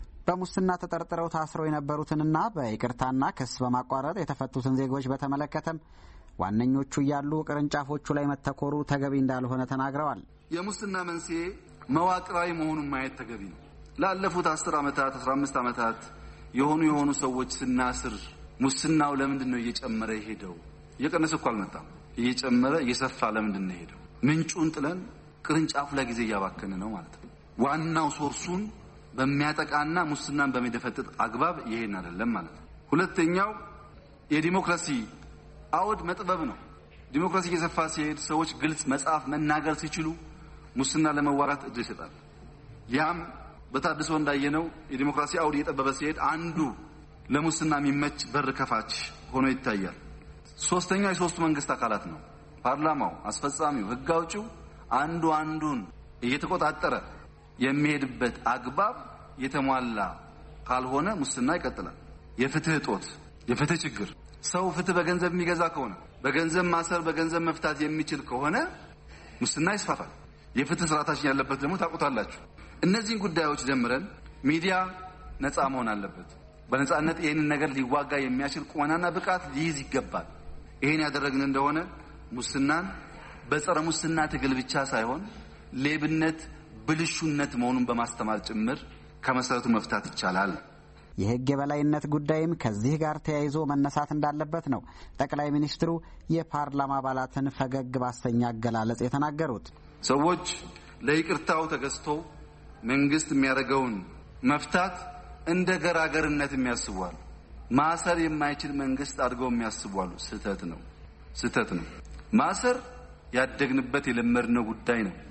በሙስና ተጠርጥረው ታስረው የነበሩትንና በይቅርታና ክስ በማቋረጥ የተፈቱትን ዜጎች በተመለከተም ዋነኞቹ ያሉ ቅርንጫፎቹ ላይ መተኮሩ ተገቢ እንዳልሆነ ተናግረዋል። የሙስና መንስኤ መዋቅራዊ መሆኑን ማየት ተገቢ ነው። ላለፉት አስር ዓመታት አስራ አምስት ዓመታት የሆኑ የሆኑ ሰዎች ስናስር ሙስናው ለምንድን ነው እየጨመረ ሄደው? እየቀነሰ እኮ አልመጣም። እየጨመረ እየሰፋ ለምንድን ነው ሄደው? ምንጩን ጥለን ቅርንጫፉ ላይ ጊዜ እያባከነ ነው ማለት ነው። ዋናው ሶርሱን በሚያጠቃና ሙስናን በሚደፈጥጥ አግባብ ይሄን አይደለም ማለት ነው። ሁለተኛው የዲሞክራሲ አውድ መጥበብ ነው። ዲሞክራሲ እየሰፋ ሲሄድ ሰዎች ግልጽ መጻፍ መናገር ሲችሉ ሙስና ለመዋራት እድል ይሰጣል። ያም በታድሶ እንዳየነው የዲሞክራሲ አውድ እየጠበበ ሲሄድ አንዱ ለሙስና የሚመች በር ከፋች ሆኖ ይታያል። ሶስተኛው የሶስቱ መንግስት አካላት ነው። ፓርላማው፣ አስፈጻሚው፣ ህግ አውጪው አንዱ አንዱን እየተቆጣጠረ የሚሄድበት አግባብ የተሟላ ካልሆነ ሙስና ይቀጥላል። የፍትህ እጦት፣ የፍትህ ችግር፣ ሰው ፍትህ በገንዘብ የሚገዛ ከሆነ በገንዘብ ማሰር በገንዘብ መፍታት የሚችል ከሆነ ሙስና ይስፋፋል። የፍትህ ስርዓታችን ያለበት ደግሞ ታውቁታላችሁ። እነዚህን ጉዳዮች ጀምረን ሚዲያ ነፃ መሆን አለበት። በነፃነት ይህንን ነገር ሊዋጋ የሚያችል ቁመናና ብቃት ሊይዝ ይገባል። ይህን ያደረግን እንደሆነ ሙስናን በጸረ ሙስና ትግል ብቻ ሳይሆን ሌብነት ብልሹነት መሆኑን በማስተማር ጭምር ከመሰረቱ መፍታት ይቻላል። የህግ የበላይነት ጉዳይም ከዚህ ጋር ተያይዞ መነሳት እንዳለበት ነው ጠቅላይ ሚኒስትሩ የፓርላማ አባላትን ፈገግ ባሰኛ አገላለጽ የተናገሩት። ሰዎች ለይቅርታው ተገዝተው መንግስት የሚያደርገውን መፍታት እንደ ገራገርነት የሚያስቡዋል። ማሰር የማይችል መንግስት አድርገው የሚያስቡዋል። ስህተት ነው፣ ስህተት ነው። ማሰር ያደግንበት የለመድነው ጉዳይ ነው።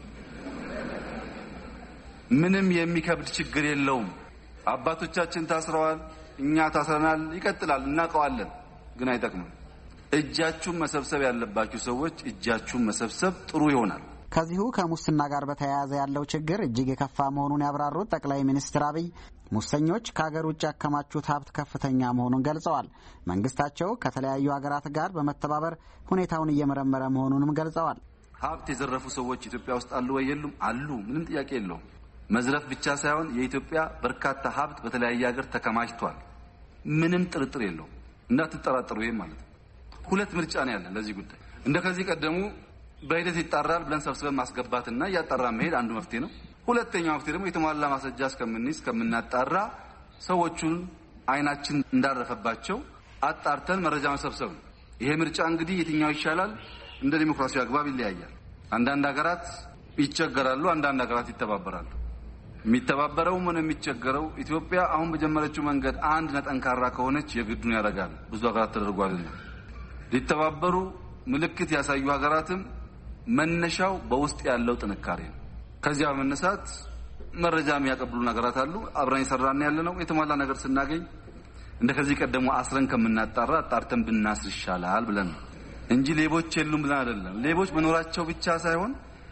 ምንም የሚከብድ ችግር የለውም። አባቶቻችን ታስረዋል፣ እኛ ታስረናል፣ ይቀጥላል፣ እናውቀዋለን። ግን አይጠቅምም። እጃችሁን መሰብሰብ ያለባችሁ ሰዎች እጃችሁን መሰብሰብ ጥሩ ይሆናል። ከዚሁ ከሙስና ጋር በተያያዘ ያለው ችግር እጅግ የከፋ መሆኑን ያብራሩት ጠቅላይ ሚኒስትር አብይ ሙሰኞች ከሀገር ውጭ ያከማቹት ሀብት ከፍተኛ መሆኑን ገልጸዋል። መንግስታቸው ከተለያዩ ሀገራት ጋር በመተባበር ሁኔታውን እየመረመረ መሆኑንም ገልጸዋል። ሀብት የዘረፉ ሰዎች ኢትዮጵያ ውስጥ አሉ ወይ? የሉም? አሉ። ምንም ጥያቄ የለውም። መዝረፍ ብቻ ሳይሆን የኢትዮጵያ በርካታ ሀብት በተለያየ ሀገር ተከማችቷል። ምንም ጥርጥር የለውም። እንዳትጠራጠሩ። ይሄ ማለት ነው። ሁለት ምርጫ ነው ያለን ለዚህ ጉዳይ። እንደ ከዚህ ቀደሙ በሂደት ይጣራል ብለን ሰብስበን ማስገባትና እያጣራ መሄድ አንዱ መፍትሄ ነው። ሁለተኛው መፍትሄ ደግሞ የተሟላ ማስረጃ እስከምንይዝ እስከምናጣራ ሰዎቹን አይናችን እንዳረፈባቸው አጣርተን መረጃ መሰብሰብ ነው። ይሄ ምርጫ እንግዲህ የትኛው ይሻላል እንደ ዲሞክራሲያዊ አግባብ ይለያያል። አንዳንድ ሀገራት ይቸገራሉ፣ አንዳንድ ሀገራት ይተባበራሉ። የሚተባበረው ምን የሚቸገረው ኢትዮጵያ አሁን በጀመረችው መንገድ አንድ ነጠንካራ ከሆነች የግዱን ያደርጋል። ብዙ ሀገራት ተደርጓልና ሊተባበሩ ምልክት ያሳዩ ሀገራትም መነሻው በውስጥ ያለው ጥንካሬ ነው። ከዚያ በመነሳት መረጃ የሚያቀብሉ ሀገራት አሉ። አብረን እየሰራን ያለነው የተሟላ ነገር ስናገኝ እንደ ከዚህ ቀደሙ አስረን ከምናጣራ አጣርተን ብናስር ይሻላል ብለን ነው እንጂ ሌቦች የሉም ብለን አይደለም። ሌቦች መኖራቸው ብቻ ሳይሆን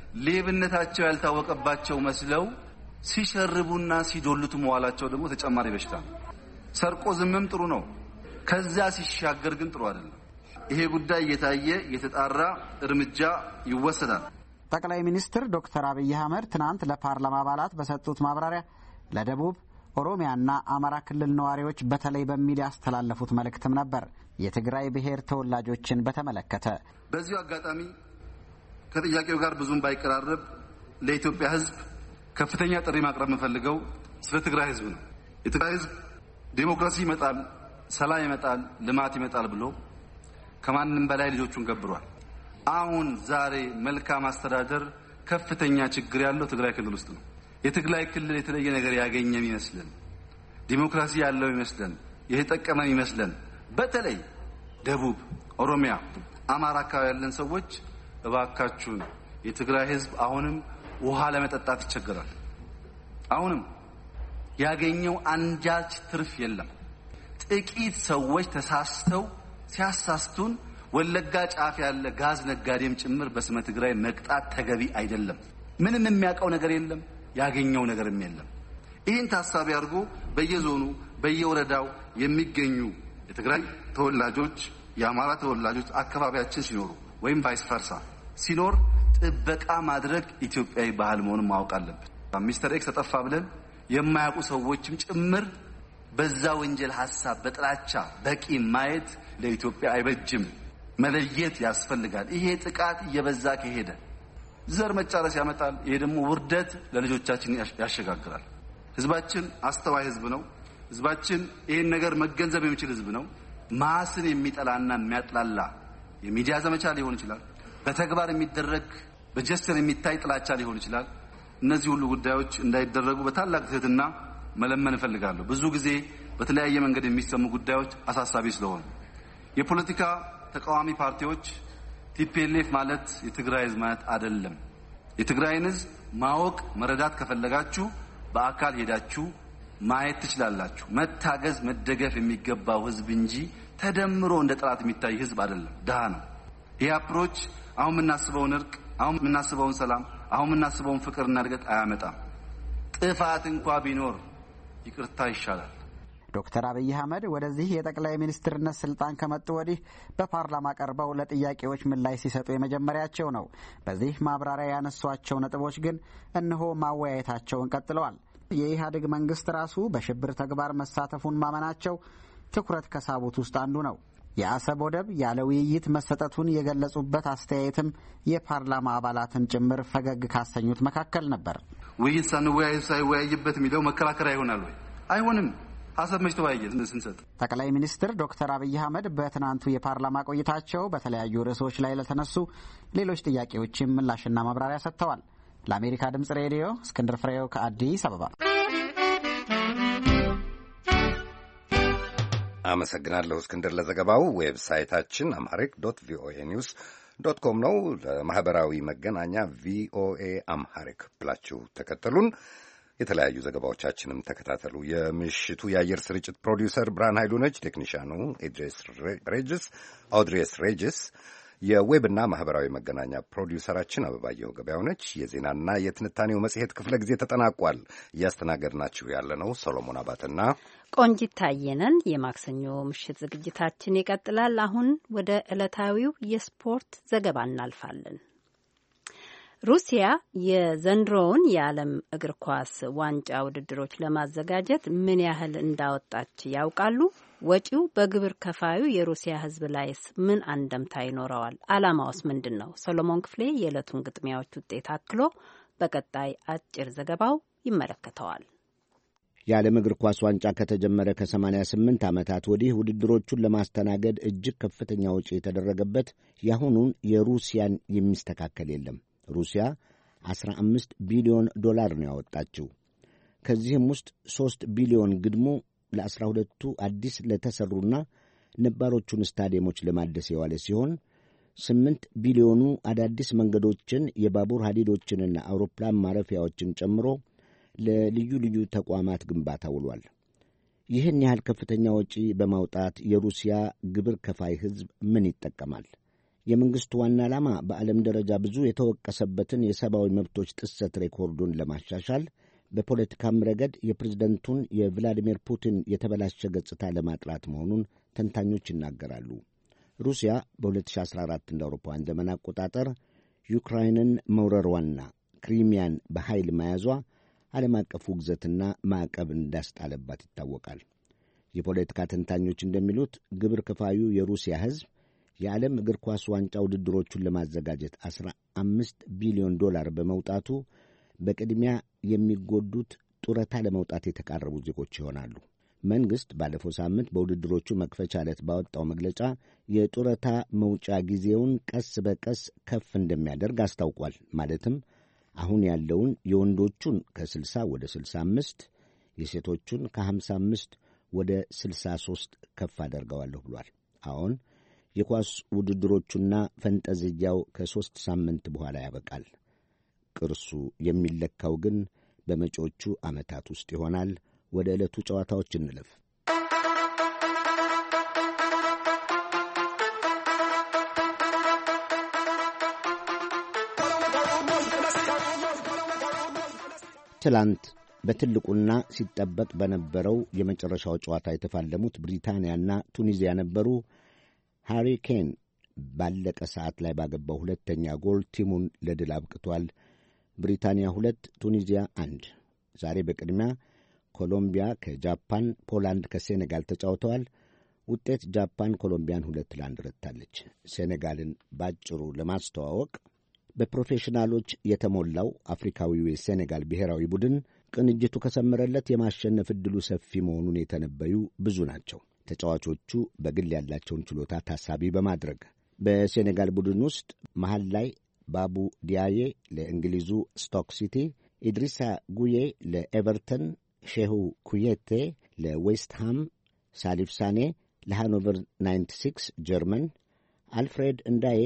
ሌብነታቸው ያልታወቀባቸው መስለው ሲሸርቡና ሲዶልቱ መዋላቸው ደግሞ ተጨማሪ በሽታ ነው። ሰርቆ ዝምም ጥሩ ነው። ከዛ ሲሻገር ግን ጥሩ አይደለም። ይሄ ጉዳይ እየታየ የተጣራ እርምጃ ይወሰዳል። ጠቅላይ ሚኒስትር ዶክተር አብይ አህመድ ትናንት ለፓርላማ አባላት በሰጡት ማብራሪያ ለደቡብ ኦሮሚያና አማራ ክልል ነዋሪዎች በተለይ በሚል ያስተላለፉት መልእክትም ነበር። የትግራይ ብሔር ተወላጆችን በተመለከተ በዚሁ አጋጣሚ ከጥያቄው ጋር ብዙም ባይቀራረብ ለኢትዮጵያ ሕዝብ ከፍተኛ ጥሪ ማቅረብ የምፈልገው ስለ ትግራይ ሕዝብ ነው። የትግራይ ሕዝብ ዲሞክራሲ ይመጣል፣ ሰላም ይመጣል፣ ልማት ይመጣል ብሎ ከማንም በላይ ልጆቹን ገብሯል። አሁን ዛሬ መልካም አስተዳደር ከፍተኛ ችግር ያለው ትግራይ ክልል ውስጥ ነው። የትግራይ ክልል የተለየ ነገር ያገኘም ይመስለን፣ ዲሞክራሲ ያለው ይመስለን፣ የተጠቀመም ይመስለን። በተለይ ደቡብ ኦሮሚያ፣ አማራ አካባቢ ያለን ሰዎች እባካችሁን የትግራይ ሕዝብ አሁንም ውሃ ለመጠጣት ይቸገራል። አሁንም ያገኘው አንዳች ትርፍ የለም። ጥቂት ሰዎች ተሳስተው ሲያሳስቱን ወለጋ ጫፍ ያለ ጋዝ ነጋዴም ጭምር በስመ ትግራይ መቅጣት ተገቢ አይደለም። ምንም የሚያውቀው ነገር የለም፣ ያገኘው ነገርም የለም። ይህን ታሳቢ አድርጎ በየዞኑ በየወረዳው የሚገኙ የትግራይ ተወላጆች የአማራ ተወላጆች አካባቢያችን ሲኖሩ ወይም ቫይስ ቨርሳ ሲኖር ጥበቃ ማድረግ ኢትዮጵያዊ ባህል መሆኑን ማወቅ አለብን። ሚስተር ኤክስ ተጠፋ ብለን የማያውቁ ሰዎችም ጭምር በዛ ወንጀል ሐሳብ በጥላቻ በቂ ማየት ለኢትዮጵያ አይበጅም። መለየት ያስፈልጋል። ይሄ ጥቃት እየበዛ ከሄደ ዘር መጫረስ ያመጣል። ይሄ ደግሞ ውርደት ለልጆቻችን ያሸጋግራል። ህዝባችን አስተዋይ ህዝብ ነው። ህዝባችን ይሄን ነገር መገንዘብ የሚችል ህዝብ ነው። ማስን የሚጠላና የሚያጥላላ የሚዲያ ዘመቻ ሊሆን ይችላል። በተግባር የሚደረግ በጀስተር የሚታይ ጥላቻ ሊሆን ይችላል። እነዚህ ሁሉ ጉዳዮች እንዳይደረጉ በታላቅ ትህትና መለመን እፈልጋለሁ። ብዙ ጊዜ በተለያየ መንገድ የሚሰሙ ጉዳዮች አሳሳቢ ስለሆኑ የፖለቲካ ተቃዋሚ ፓርቲዎች ቲፒኤልኤፍ ማለት የትግራይ ህዝብ ማለት አይደለም። የትግራይን ህዝብ ማወቅ መረዳት ከፈለጋችሁ በአካል ሄዳችሁ ማየት ትችላላችሁ። መታገዝ መደገፍ የሚገባው ህዝብ እንጂ ተደምሮ እንደ ጠላት የሚታይ ህዝብ አይደለም። ደሃ ነው። ይሄ አፕሮች አሁን የምናስበውን እርቅ፣ አሁን የምናስበውን ሰላም፣ አሁን የምናስበውን ፍቅርና እድገት አያመጣም። ጥፋት እንኳ ቢኖር ይቅርታ ይሻላል። ዶክተር አብይ አህመድ ወደዚህ የጠቅላይ ሚኒስትርነት ስልጣን ከመጡ ወዲህ በፓርላማ ቀርበው ለጥያቄዎች ምላሽ ሲሰጡ የመጀመሪያቸው ነው። በዚህ ማብራሪያ ያነሷቸው ነጥቦች ግን እነሆ ማወያየታቸውን ቀጥለዋል። የኢህአዴግ መንግስት ራሱ በሽብር ተግባር መሳተፉን ማመናቸው ትኩረት ከሳቡት ውስጥ አንዱ ነው። የአሰብ ወደብ ያለ ውይይት መሰጠቱን የገለጹበት አስተያየትም የፓርላማ አባላትን ጭምር ፈገግ ካሰኙት መካከል ነበር። ውይይት ሳንወያይ ሳይወያይበት የሚለው መከራከሪያ ይሆናል ወይ? አይሆንም። አሰብ መች ተወያየ ስንሰጥ። ጠቅላይ ሚኒስትር ዶክተር አብይ አህመድ በትናንቱ የፓርላማ ቆይታቸው በተለያዩ ርዕሶች ላይ ለተነሱ ሌሎች ጥያቄዎችም ምላሽና ማብራሪያ ሰጥተዋል። ለአሜሪካ ድምጽ ሬዲዮ እስክንድር ፍሬው ከአዲስ አበባ። አመሰግናለሁ እስክንድር ለዘገባው። ዌብሳይታችን አምሃሪክ ዶት ቪኦኤ ኒውስ ዶት ኮም ነው። ለማህበራዊ መገናኛ ቪኦኤ አምሃሪክ ብላችሁ ተከተሉን። የተለያዩ ዘገባዎቻችንም ተከታተሉ። የምሽቱ የአየር ስርጭት ፕሮዲውሰር ብርሃን ኃይሉ ነች። ቴክኒሻኑ ኤድሬስ ሬጅስ ኦድሬስ ሬጅስ፣ የዌብና ማህበራዊ መገናኛ ፕሮዲውሰራችን አበባየሁ ገበያው ነች። የዜናና የትንታኔው መጽሔት ክፍለ ጊዜ ተጠናቋል። እያስተናገድናችሁ ያለነው ሰሎሞን አባትና ቆንጂት ታየነን። የማክሰኞ ምሽት ዝግጅታችን ይቀጥላል። አሁን ወደ ዕለታዊው የስፖርት ዘገባ እናልፋለን። ሩሲያ የዘንድሮውን የዓለም እግር ኳስ ዋንጫ ውድድሮች ለማዘጋጀት ምን ያህል እንዳወጣች ያውቃሉ? ወጪው በግብር ከፋዩ የሩሲያ ሕዝብ ላይስ ምን አንደምታ ይኖረዋል? ዓላማውስ ምንድን ነው? ሰሎሞን ክፍሌ የዕለቱን ግጥሚያዎች ውጤት አክሎ በቀጣይ አጭር ዘገባው ይመለከተዋል። የዓለም እግር ኳስ ዋንጫ ከተጀመረ ከሰማንያ ስምንት ዓመታት ወዲህ ውድድሮቹን ለማስተናገድ እጅግ ከፍተኛ ወጪ የተደረገበት የአሁኑን የሩሲያን የሚስተካከል የለም። ሩሲያ አስራ አምስት ቢሊዮን ዶላር ነው ያወጣችው። ከዚህም ውስጥ ሦስት ቢሊዮን ግድሞ ለአስራ ሁለቱ አዲስ ለተሠሩና ነባሮቹን ስታዲየሞች ለማደስ የዋለ ሲሆን ስምንት ቢሊዮኑ አዳዲስ መንገዶችን፣ የባቡር ሐዲዶችንና አውሮፕላን ማረፊያዎችን ጨምሮ ለልዩ ልዩ ተቋማት ግንባታ ውሏል። ይህን ያህል ከፍተኛ ወጪ በማውጣት የሩሲያ ግብር ከፋይ ሕዝብ ምን ይጠቀማል? የመንግሥቱ ዋና ዓላማ በዓለም ደረጃ ብዙ የተወቀሰበትን የሰብአዊ መብቶች ጥሰት ሬኮርዱን ለማሻሻል፣ በፖለቲካም ረገድ የፕሬዝደንቱን የቭላዲሚር ፑቲን የተበላሸ ገጽታ ለማጥራት መሆኑን ተንታኞች ይናገራሉ። ሩሲያ በ2014 እንደ አውሮፓውያን ዘመን አቆጣጠር ዩክራይንን መውረሯና ክሪሚያን በኃይል መያዟ ዓለም አቀፉ ውግዘትና ማዕቀብ እንዳስጣለባት ይታወቃል። የፖለቲካ ተንታኞች እንደሚሉት ግብር ከፋዩ የሩሲያ ሕዝብ የዓለም እግር ኳስ ዋንጫ ውድድሮቹን ለማዘጋጀት አስራ አምስት ቢሊዮን ዶላር በመውጣቱ በቅድሚያ የሚጎዱት ጡረታ ለመውጣት የተቃረቡ ዜጎች ይሆናሉ። መንግሥት ባለፈው ሳምንት በውድድሮቹ መክፈቻ ዕለት ባወጣው መግለጫ የጡረታ መውጫ ጊዜውን ቀስ በቀስ ከፍ እንደሚያደርግ አስታውቋል። ማለትም አሁን ያለውን የወንዶቹን ከስልሳ ወደ ስልሳ አምስት የሴቶቹን ከሀምሳ አምስት ወደ ስልሳ ሦስት ከፍ አደርገዋለሁ ብሏል። አሁን የኳስ ውድድሮቹና ፈንጠዝያው ከሦስት ሳምንት በኋላ ያበቃል። ቅርሱ የሚለካው ግን በመጪዎቹ ዓመታት ውስጥ ይሆናል። ወደ ዕለቱ ጨዋታዎች እንለፍ። ትላንት በትልቁና ሲጠበቅ በነበረው የመጨረሻው ጨዋታ የተፋለሙት ብሪታንያና ቱኒዚያ ነበሩ። ሃሪ ኬን ባለቀ ሰዓት ላይ ባገባው ሁለተኛ ጎል ቲሙን ለድል አብቅቷል። ብሪታንያ ሁለት ቱኒዚያ አንድ። ዛሬ በቅድሚያ ኮሎምቢያ ከጃፓን፣ ፖላንድ ከሴኔጋል ተጫውተዋል። ውጤት ጃፓን ኮሎምቢያን ሁለት ለአንድ ረታለች። ሴኔጋልን ባጭሩ ለማስተዋወቅ በፕሮፌሽናሎች የተሞላው አፍሪካዊው የሴኔጋል ብሔራዊ ቡድን ቅንጅቱ ከሰመረለት የማሸነፍ ዕድሉ ሰፊ መሆኑን የተነበዩ ብዙ ናቸው። ተጫዋቾቹ በግል ያላቸውን ችሎታ ታሳቢ በማድረግ በሴኔጋል ቡድን ውስጥ መሃል ላይ ባቡ ዲያዬ ለእንግሊዙ ስቶክ ሲቲ፣ ኢድሪሳ ጉዬ ለኤቨርተን፣ ሼሁ ኩዬቴ ለዌስትሃም፣ ሳሊፍ ሳኔ ለሃኖቨር ናይንቲ ሲክስ ጀርመን፣ አልፍሬድ እንዳዬ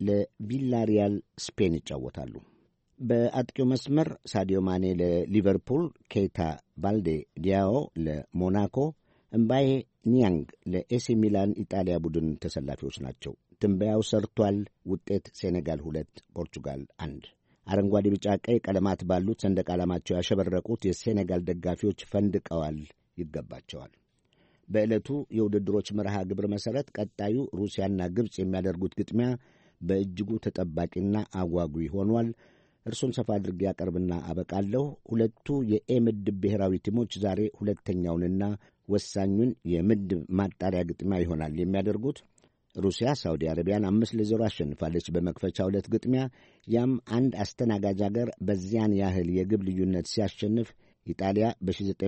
ለቪላሪያል ስፔን ይጫወታሉ። በአጥቂው መስመር ሳዲዮ ማኔ ለሊቨርፑል፣ ኬይታ ባልዴ ዲያኦ ለሞናኮ፣ እምባዬ ኒያንግ ለኤሲ ሚላን ኢጣሊያ ቡድን ተሰላፊዎች ናቸው። ትንበያው ሰርቷል። ውጤት ሴኔጋል ሁለት ፖርቹጋል አንድ። አረንጓዴ፣ ቢጫ፣ ቀይ ቀለማት ባሉት ሰንደቅ ዓላማቸው ያሸበረቁት የሴኔጋል ደጋፊዎች ፈንድቀዋል፣ ይገባቸዋል። በዕለቱ የውድድሮች መርሃ ግብር መሠረት ቀጣዩ ሩሲያና ግብፅ የሚያደርጉት ግጥሚያ በእጅጉ ተጠባቂና አጓጊ ሆኗል። እርሱን ሰፋ አድርጌ ያቀርብና አበቃለሁ። ሁለቱ የኤ ምድብ ብሔራዊ ቲሞች ዛሬ ሁለተኛውንና ወሳኙን የምድብ ማጣሪያ ግጥሚያ ይሆናል የሚያደርጉት። ሩሲያ ሳውዲ አረቢያን አምስት ለዜሮ አሸንፋለች በመክፈቻ ሁለት ግጥሚያ። ያም አንድ አስተናጋጅ አገር በዚያን ያህል የግብ ልዩነት ሲያሸንፍ ኢጣሊያ በ1934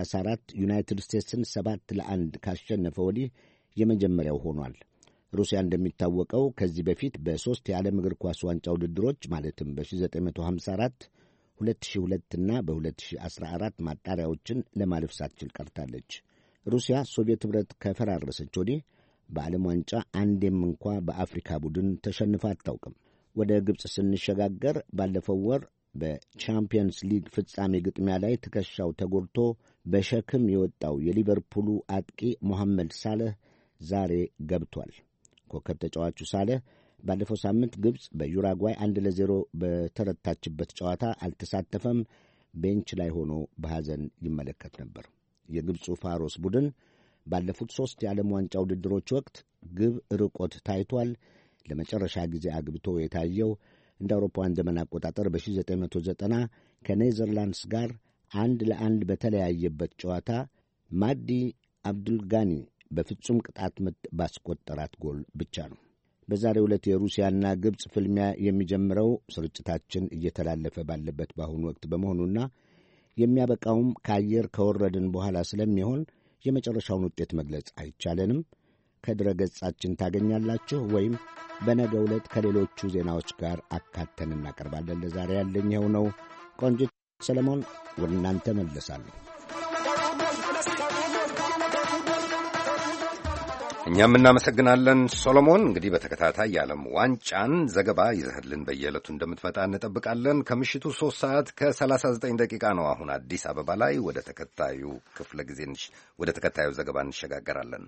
ዩናይትድ ስቴትስን ሰባት ለአንድ ካሸነፈ ወዲህ የመጀመሪያው ሆኗል። ሩሲያ እንደሚታወቀው ከዚህ በፊት በሦስት የዓለም እግር ኳስ ዋንጫ ውድድሮች ማለትም በ1954 ሁለት ሺህ ሁለት እና በ2014 ማጣሪያዎችን ለማለፍ ሳትችል ቀርታለች። ሩሲያ ሶቪየት ኅብረት ከፈራረሰች ወዲህ በዓለም ዋንጫ አንዴም እንኳ በአፍሪካ ቡድን ተሸንፋ አታውቅም። ወደ ግብፅ ስንሸጋገር ባለፈው ወር በቻምፒየንስ ሊግ ፍጻሜ ግጥሚያ ላይ ትከሻው ተጎድቶ በሸክም የወጣው የሊቨርፑሉ አጥቂ ሞሐመድ ሳለህ ዛሬ ገብቷል። ኮከብ ተጫዋቹ ሳለህ ባለፈው ሳምንት ግብፅ በዩራጓይ አንድ ለዜሮ በተረታችበት ጨዋታ አልተሳተፈም። ቤንች ላይ ሆኖ በሐዘን ይመለከት ነበር። የግብፁ ፋሮስ ቡድን ባለፉት ሦስት የዓለም ዋንጫ ውድድሮች ወቅት ግብ ርቆት ታይቷል። ለመጨረሻ ጊዜ አግብቶ የታየው እንደ አውሮፓውያን ዘመን አቆጣጠር በ1990 ከኔዘርላንድስ ጋር አንድ ለአንድ በተለያየበት ጨዋታ ማዲ አብዱልጋኒ በፍጹም ቅጣት ምት ባስቆጠራት ጎል ብቻ ነው። በዛሬው ዕለት የሩሲያና ግብፅ ፍልሚያ የሚጀምረው ስርጭታችን እየተላለፈ ባለበት በአሁኑ ወቅት በመሆኑና የሚያበቃውም ከአየር ከወረድን በኋላ ስለሚሆን የመጨረሻውን ውጤት መግለጽ አይቻለንም። ከድረ ገጻችን ታገኛላችሁ ወይም በነገ ዕለት ከሌሎቹ ዜናዎች ጋር አካተን እናቀርባለን። ለዛሬ ያለኝ ይኸው ነው። ቆንጂት ሰለሞን ወደ እናንተ መለሳለሁ። እኛም እናመሰግናለን ሶሎሞን። እንግዲህ በተከታታይ የዓለም ዋንጫን ዘገባ ይዘህልን በየዕለቱ እንደምትመጣ እንጠብቃለን። ከምሽቱ ሦስት ሰዓት ከሰላሳ ዘጠኝ ደቂቃ ነው አሁን አዲስ አበባ ላይ። ወደ ተከታዩ ክፍለ ጊዜ ወደ ተከታዩ ዘገባ እንሸጋገራለን።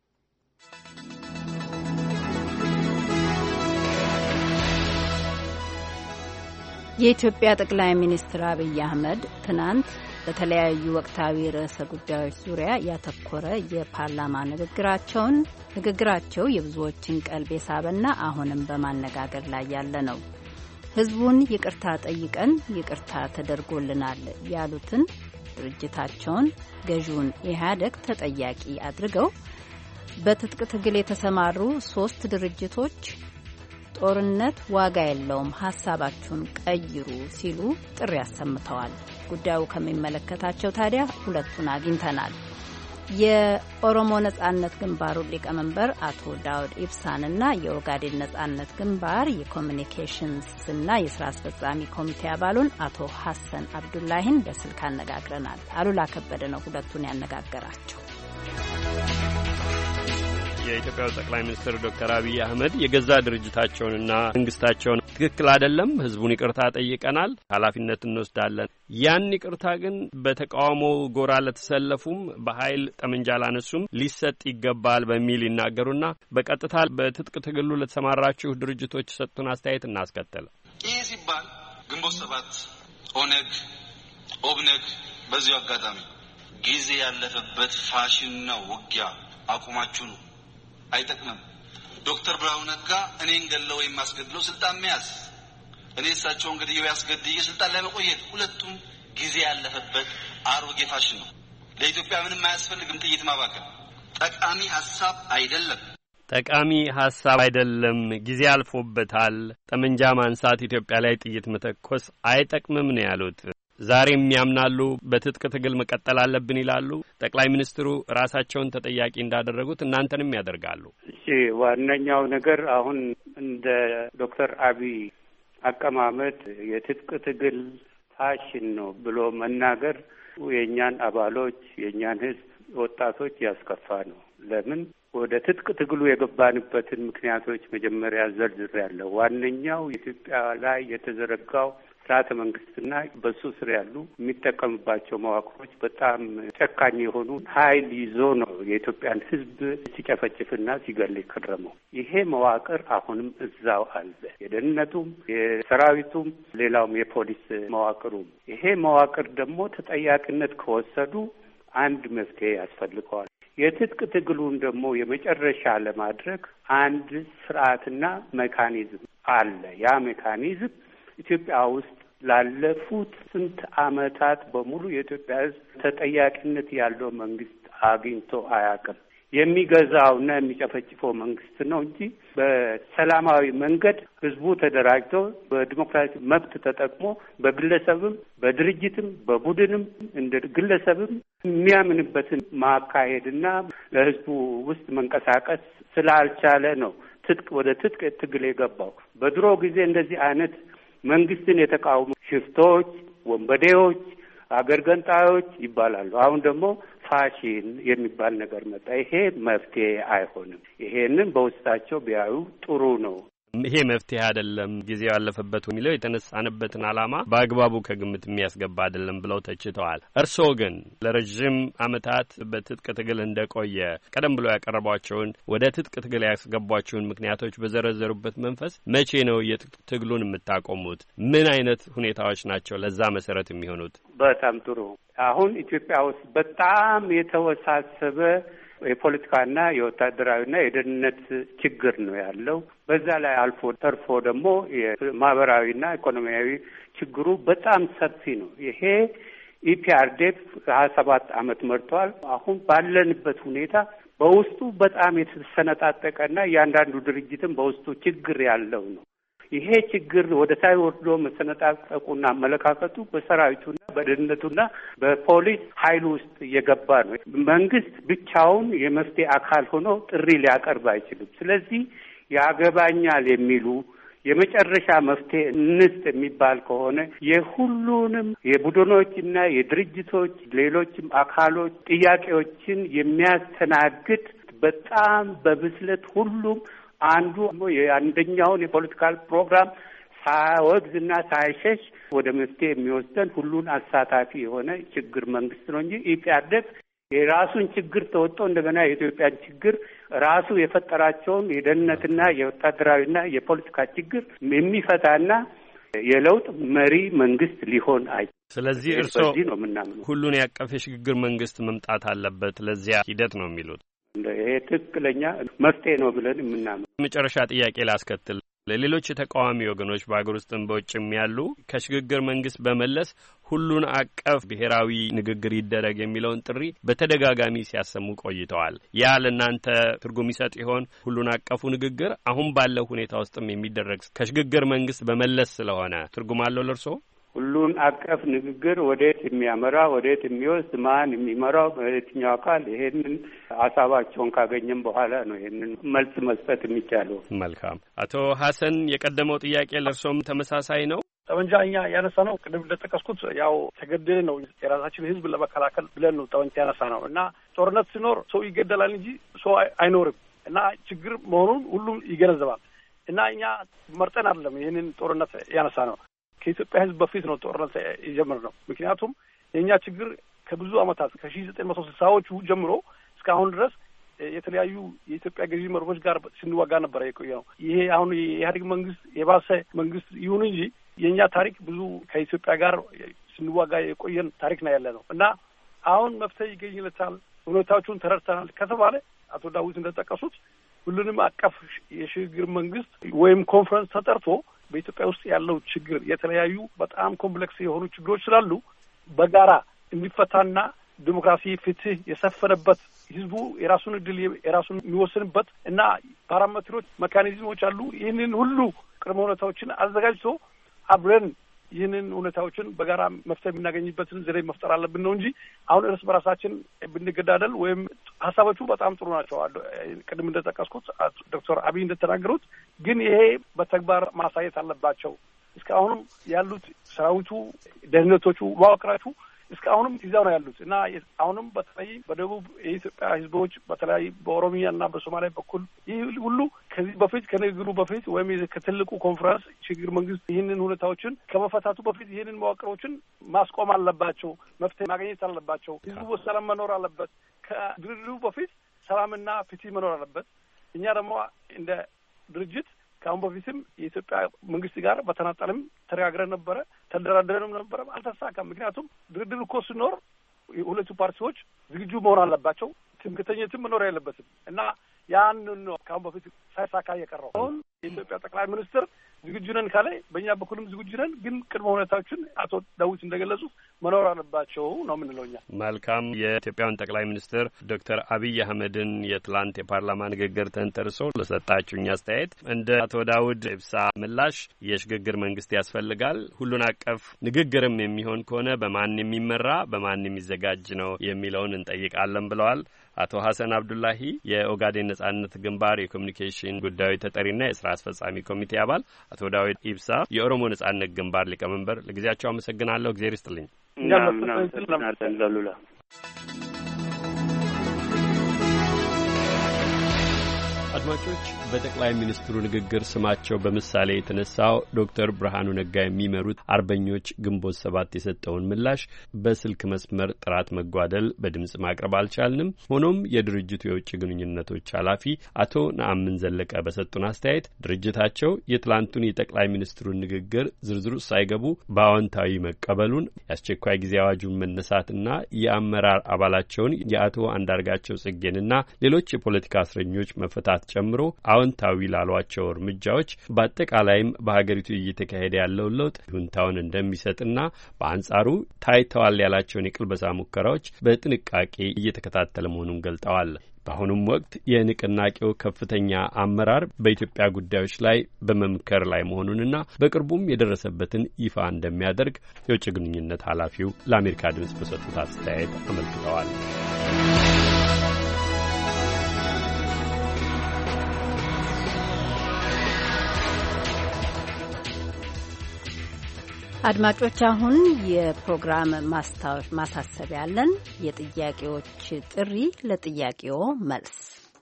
የኢትዮጵያ ጠቅላይ ሚኒስትር አብይ አህመድ ትናንት በተለያዩ ወቅታዊ ርዕሰ ጉዳዮች ዙሪያ ያተኮረ የፓርላማ ንግግራቸውን ንግግራቸው የብዙዎችን ቀልብ የሳበና አሁንም በማነጋገር ላይ ያለ ነው። ሕዝቡን ይቅርታ ጠይቀን ይቅርታ ተደርጎልናል ያሉትን ድርጅታቸውን ገዢውን ኢህአዴግ ተጠያቂ አድርገው በትጥቅ ትግል የተሰማሩ ሶስት ድርጅቶች ጦርነት ዋጋ የለውም፣ ሐሳባችሁን ቀይሩ ሲሉ ጥሪ አሰምተዋል። ጉዳዩ ከሚመለከታቸው ታዲያ ሁለቱን አግኝተናል። የኦሮሞ ነጻነት ግንባሩ ሊቀመንበር አቶ ዳውድ ኢብሳንና የኦጋዴን ነጻነት ግንባር የኮሚኒኬሽንስና የስራ አስፈጻሚ ኮሚቴ አባሉን አቶ ሐሰን አብዱላሂን በስልክ አነጋግረናል። አሉላ ከበደ ነው ሁለቱን ያነጋገራቸው። የኢትዮጵያው ጠቅላይ ሚኒስትር ዶክተር አብይ አህመድ የገዛ ድርጅታቸውንና መንግስታቸውን ትክክል አይደለም፣ ህዝቡን ይቅርታ ጠይቀናል፣ ኃላፊነት እንወስዳለን፣ ያን ይቅርታ ግን በተቃውሞ ጎራ ለተሰለፉም በኃይል ጠመንጃ ላነሱም ሊሰጥ ይገባል በሚል ይናገሩና በቀጥታ በትጥቅ ትግሉ ለተሰማራችሁ ድርጅቶች የሰጡን አስተያየት እናስከተል። ይህ ሲባል ግንቦት ሰባት፣ ኦነግ፣ ኦብነግ በዚሁ አጋጣሚ ጊዜ ያለፈበት ፋሽን ነው፣ ውጊያ አቁማችሁ ነው፣ አይጠቅምም፣ ዶክተር ብርሃኑ ነጋ እኔን ገለው ወይም አስገድለው ስልጣን መያዝ፣ እኔ እሳቸውን ገድየው ያስገድዬ ስልጣን ላይ መቆየት፣ ሁለቱም ጊዜ ያለፈበት አሮጌ ፋሽን ነው። ለኢትዮጵያ ምንም አያስፈልግም ጥይት ማባከን። ጠቃሚ ሐሳብ አይደለም። ጠቃሚ ሐሳብ አይደለም። ጊዜ አልፎበታል። ጠመንጃ ማንሳት፣ ኢትዮጵያ ላይ ጥይት መተኮስ አይጠቅምም ነው ያሉት። ዛሬም ያምናሉ በትጥቅ ትግል መቀጠል አለብን ይላሉ። ጠቅላይ ሚኒስትሩ ራሳቸውን ተጠያቂ እንዳደረጉት እናንተንም ያደርጋሉ። እሺ፣ ዋነኛው ነገር አሁን እንደ ዶክተር አብይ አቀማመጥ የትጥቅ ትግል ፋሽን ነው ብሎ መናገር የእኛን አባሎች የእኛን ሕዝብ ወጣቶች ያስከፋ ነው። ለምን ወደ ትጥቅ ትግሉ የገባንበትን ምክንያቶች መጀመሪያ ዘርዝሬያለሁ። ዋነኛው ኢትዮጵያ ላይ የተዘረጋው ስርዓተ መንግስትና በሱ ስር ያሉ የሚጠቀምባቸው መዋቅሮች በጣም ጨካኝ የሆኑ ኃይል ይዞ ነው የኢትዮጵያን ሕዝብ ሲጨፈጭፍና ሲገል ከረመው። ይሄ መዋቅር አሁንም እዛው አለ። የደህንነቱም፣ የሰራዊቱም፣ ሌላውም የፖሊስ መዋቅሩም። ይሄ መዋቅር ደግሞ ተጠያቂነት ከወሰዱ አንድ መፍትሄ ያስፈልገዋል። የትጥቅ ትግሉን ደግሞ የመጨረሻ ለማድረግ አንድ ስርዓትና ሜካኒዝም አለ። ያ ሜካኒዝም ኢትዮጵያ ውስጥ ላለፉት ስንት ዓመታት በሙሉ የኢትዮጵያ ሕዝብ ተጠያቂነት ያለው መንግስት አግኝቶ አያውቅም። የሚገዛውና የሚጨፈጭፈው መንግስት ነው እንጂ በሰላማዊ መንገድ ህዝቡ ተደራጅቶ በዲሞክራሲ መብት ተጠቅሞ በግለሰብም በድርጅትም በቡድንም እንደ ግለሰብም የሚያምንበትን ማካሄድና ለህዝቡ ውስጥ መንቀሳቀስ ስላልቻለ ነው ትጥቅ ወደ ትጥቅ ትግል የገባው። በድሮ ጊዜ እንደዚህ አይነት መንግስትን የተቃወሙ ሽፍቶች፣ ወንበዴዎች፣ አገር ገንጣዮች ይባላሉ። አሁን ደግሞ ፋሽን የሚባል ነገር መጣ። ይሄ መፍትሄ አይሆንም። ይሄንን በውስጣቸው ቢያዩ ጥሩ ነው። ይሄ መፍትሄ አይደለም፣ ጊዜው ያለፈበት የሚለው የተነሳንበትን ዓላማ በአግባቡ ከግምት የሚያስገባ አይደለም ብለው ተችተዋል። እርስዎ ግን ለረጅም ዓመታት በትጥቅ ትግል እንደቆየ ቀደም ብሎ ያቀረቧቸውን ወደ ትጥቅ ትግል ያስገቧቸውን ምክንያቶች በዘረዘሩበት መንፈስ መቼ ነው የትጥቅ ትግሉን የምታቆሙት? ምን አይነት ሁኔታዎች ናቸው ለዛ መሰረት የሚሆኑት? በጣም ጥሩ። አሁን ኢትዮጵያ ውስጥ በጣም የተወሳሰበ የፖለቲካና የወታደራዊና የደህንነት ችግር ነው ያለው። በዛ ላይ አልፎ ተርፎ ደግሞ የማህበራዊና ኢኮኖሚያዊ ችግሩ በጣም ሰፊ ነው። ይሄ ኢፒአርዴፍ ሀያ ሰባት አመት መርቷል። አሁን ባለንበት ሁኔታ በውስጡ በጣም የተሰነጣጠቀና እያንዳንዱ ድርጅትም በውስጡ ችግር ያለው ነው። ይሄ ችግር ወደ ታይ ወርዶ መሰነጣጠቁና አመለካከቱ በሰራዊቱና በደህንነቱና በፖሊስ ኃይል ውስጥ እየገባ ነው። መንግስት ብቻውን የመፍትሄ አካል ሆኖ ጥሪ ሊያቀርብ አይችልም። ስለዚህ ያገባኛል የሚሉ የመጨረሻ መፍትሄ እንስጥ የሚባል ከሆነ የሁሉንም የቡድኖችና የድርጅቶች ሌሎችም አካሎች ጥያቄዎችን የሚያስተናግድ በጣም በብስለት ሁሉም አንዱ የአንደኛውን የፖለቲካል ፕሮግራም ሳይወግዝና ሳይሸሽ ወደ መፍትሄ የሚወስደን ሁሉን አሳታፊ የሆነ ችግር መንግስት ነው እንጂ ኢፒአርዴፍ የራሱን ችግር ተወጥቶ እንደገና የኢትዮጵያን ችግር ራሱ የፈጠራቸውን የደህንነትና የወታደራዊና የፖለቲካ ችግር የሚፈታና የለውጥ መሪ መንግስት ሊሆን አይ ስለዚህ እርስዎ ሁሉን ያቀፈ የሽግግር መንግስት መምጣት አለበት ለዚያ ሂደት ነው የሚሉት? ይሄ ትክክለኛ መፍትሄ ነው ብለን የምናምን። መጨረሻ ጥያቄ ላስከትል። ለሌሎች የተቃዋሚ ወገኖች በአገር ውስጥም በውጭም ያሉ ከሽግግር መንግስት በመለስ ሁሉን አቀፍ ብሔራዊ ንግግር ይደረግ የሚለውን ጥሪ በተደጋጋሚ ሲያሰሙ ቆይተዋል። ያ ለእናንተ ትርጉም ይሰጥ ይሆን? ሁሉን አቀፉ ንግግር አሁን ባለው ሁኔታ ውስጥም የሚደረግ ከሽግግር መንግስት በመለስ ስለሆነ ትርጉም አለው ለእርስዎ? ሁሉን አቀፍ ንግግር ወዴት የሚያመራ ወዴት የሚወስድ ማን የሚመራው በየትኛው አካል ይሄንን ሀሳባቸውን ካገኘም በኋላ ነው ይሄንን መልስ መስጠት የሚቻለው። መልካም። አቶ ሀሰን የቀደመው ጥያቄ ለእርሶም ተመሳሳይ ነው? ጠመንጃ እኛ ያነሳ ነው ቅድም እንደጠቀስኩት ያው ተገደለ ነው የራሳችን ህዝብ ለመከላከል ብለን ነው ጠመንጃ ያነሳ ነው እና ጦርነት ሲኖር ሰው ይገደላል እንጂ ሰው አይኖርም እና ችግር መሆኑን ሁሉም ይገነዘባል እና እኛ መርጠን አይደለም ይህንን ጦርነት ያነሳ ነው። ከኢትዮጵያ ህዝብ በፊት ነው ጦርነት የጀመርነው። ምክንያቱም የእኛ ችግር ከብዙ አመታት ከሺህ ዘጠኝ መቶ ስልሳዎቹ ጀምሮ እስካሁን ድረስ የተለያዩ የኢትዮጵያ ገዢ መርሆች ጋር ስንዋጋ ነበር የቆየ ነው። ይሄ አሁን የኢህአዴግ መንግስት የባሰ መንግስት ይሁን እንጂ የእኛ ታሪክ ብዙ ከኢትዮጵያ ጋር ስንዋጋ የቆየን ታሪክ ነው ያለ ነው እና አሁን መፍትሄ ይገኝለታል፣ ሁኔታዎቹን ተረድተናል ከተባለ አቶ ዳዊት እንደጠቀሱት ሁሉንም አቀፍ የሽግግር መንግስት ወይም ኮንፈረንስ ተጠርቶ በኢትዮጵያ ውስጥ ያለው ችግር የተለያዩ በጣም ኮምፕሌክስ የሆኑ ችግሮች ስላሉ በጋራ እንዲፈታና ዲሞክራሲ፣ ፍትህ የሰፈነበት ህዝቡ የራሱን እድል የራሱን የሚወስንበት እና ፓራሜትሮች ሜካኒዝሞች አሉ። ይህንን ሁሉ ቅድመ ሁኔታዎችን አዘጋጅቶ አብረን ይህንን ሁኔታዎችን በጋራ መፍትሄ የምናገኝበትን ዘዴ መፍጠር አለብን ነው እንጂ አሁን እርስ በራሳችን ብንገዳደል ወይም ሀሳቦቹ በጣም ጥሩ ናቸው። ቅድም እንደጠቀስኩት ዶክተር አብይ እንደተናገሩት ግን ይሄ በተግባር ማሳየት አለባቸው። እስካሁንም ያሉት ሰራዊቱ፣ ደህንነቶቹ፣ መዋቅራቹ እስካሁንም ይዛው ነው ያሉት እና አሁንም በተለይ በደቡብ የኢትዮጵያ ህዝቦች በተለይ በኦሮሚያ እና በሶማሊያ በኩል ይህ ሁሉ ከዚህ በፊት ከንግግሩ በፊት ወይም ከትልቁ ኮንፈረንስ ችግር መንግስት ይህንን ሁኔታዎችን ከመፈታቱ በፊት ይህንን መዋቅሮችን ማስቆም አለባቸው፣ መፍትሄ ማግኘት አለባቸው። ህዝቡ በሰላም መኖር አለበት። ከድርድሩ በፊት ሰላምና ፍትህ መኖር አለበት። እኛ ደግሞ እንደ ድርጅት ከአሁን በፊትም የኢትዮጵያ መንግስት ጋር በተናጠልም ተነጋግረን ነበረ፣ ተደራድረንም ነበረ፣ አልተሳካም። ምክንያቱም ድርድር እኮ ሲኖር ሁለቱ ፓርቲዎች ዝግጁ መሆን አለባቸው። ትምክህተኝነትም መኖር የለበትም እና ያንን ነው ከአሁን በፊት ሳይሳካ የቀረው። አሁን የኢትዮጵያ ጠቅላይ ሚኒስትር ዝግጁ ነን ካለ በእኛ በኩልም ዝግጁ ነን፣ ግን ቅድመ ሁኔታዎችን አቶ ዳዊት እንደገለጹት መኖር አለባቸው ነው የምንለው እኛ። መልካም። የኢትዮጵያውን ጠቅላይ ሚኒስትር ዶክተር አብይ አህመድን የትላንት የፓርላማ ንግግር ተንተርሶ ለሰጣችሁኝ አስተያየት እንደ አቶ ዳውድ ኢብሳ ምላሽ የሽግግር መንግስት ያስፈልጋል፣ ሁሉን አቀፍ ንግግርም የሚሆን ከሆነ በማን የሚመራ በማን የሚዘጋጅ ነው የሚለውን እንጠይቃለን ብለዋል። አቶ ሀሰን አብዱላሂ የኦጋዴን ነጻነት ግንባር የኮሚኒኬሽን ጉዳዮች ተጠሪና የስራ አስፈጻሚ ኮሚቴ አባል፣ አቶ ዳዊት ኢብሳ የኦሮሞ ነጻነት ግንባር ሊቀመንበር፣ ለጊዜያቸው አመሰግናለሁ። እግዚአብሔር ይስጥልኝ። እናመሰግናለን ዛሉላ። አድማጮች፣ በጠቅላይ ሚኒስትሩ ንግግር ስማቸው በምሳሌ የተነሳው ዶክተር ብርሃኑ ነጋ የሚመሩት አርበኞች ግንቦት ሰባት የሰጠውን ምላሽ በስልክ መስመር ጥራት መጓደል በድምጽ ማቅረብ አልቻልንም። ሆኖም የድርጅቱ የውጭ ግንኙነቶች ኃላፊ አቶ ነአምን ዘለቀ በሰጡን አስተያየት ድርጅታቸው የትላንቱን የጠቅላይ ሚኒስትሩን ንግግር ዝርዝሩ ሳይገቡ በአዎንታዊ መቀበሉን፣ የአስቸኳይ ጊዜ አዋጁን መነሳትና የአመራር አባላቸውን የአቶ አንዳርጋቸው ጽጌንና ሌሎች የፖለቲካ እስረኞች መፈታት ጨምሮ አዎንታዊ ላሏቸው እርምጃዎች በአጠቃላይም በሀገሪቱ እየተካሄደ ያለውን ለውጥ ይሁንታውን እንደሚሰጥና በአንጻሩ ታይተዋል ያላቸውን የቅልበሳ ሙከራዎች በጥንቃቄ እየተከታተለ መሆኑን ገልጠዋል። በአሁኑም ወቅት የንቅናቄው ከፍተኛ አመራር በኢትዮጵያ ጉዳዮች ላይ በመምከር ላይ መሆኑንና በቅርቡም የደረሰበትን ይፋ እንደሚያደርግ የውጭ ግንኙነት ኃላፊው ለአሜሪካ ድምጽ በሰጡት አስተያየት አመልክተዋል። አድማጮች፣ አሁን የፕሮግራም ማስታወሻ ማሳሰቢያ አለን። የጥያቄዎች ጥሪ ለጥያቄው መልስ።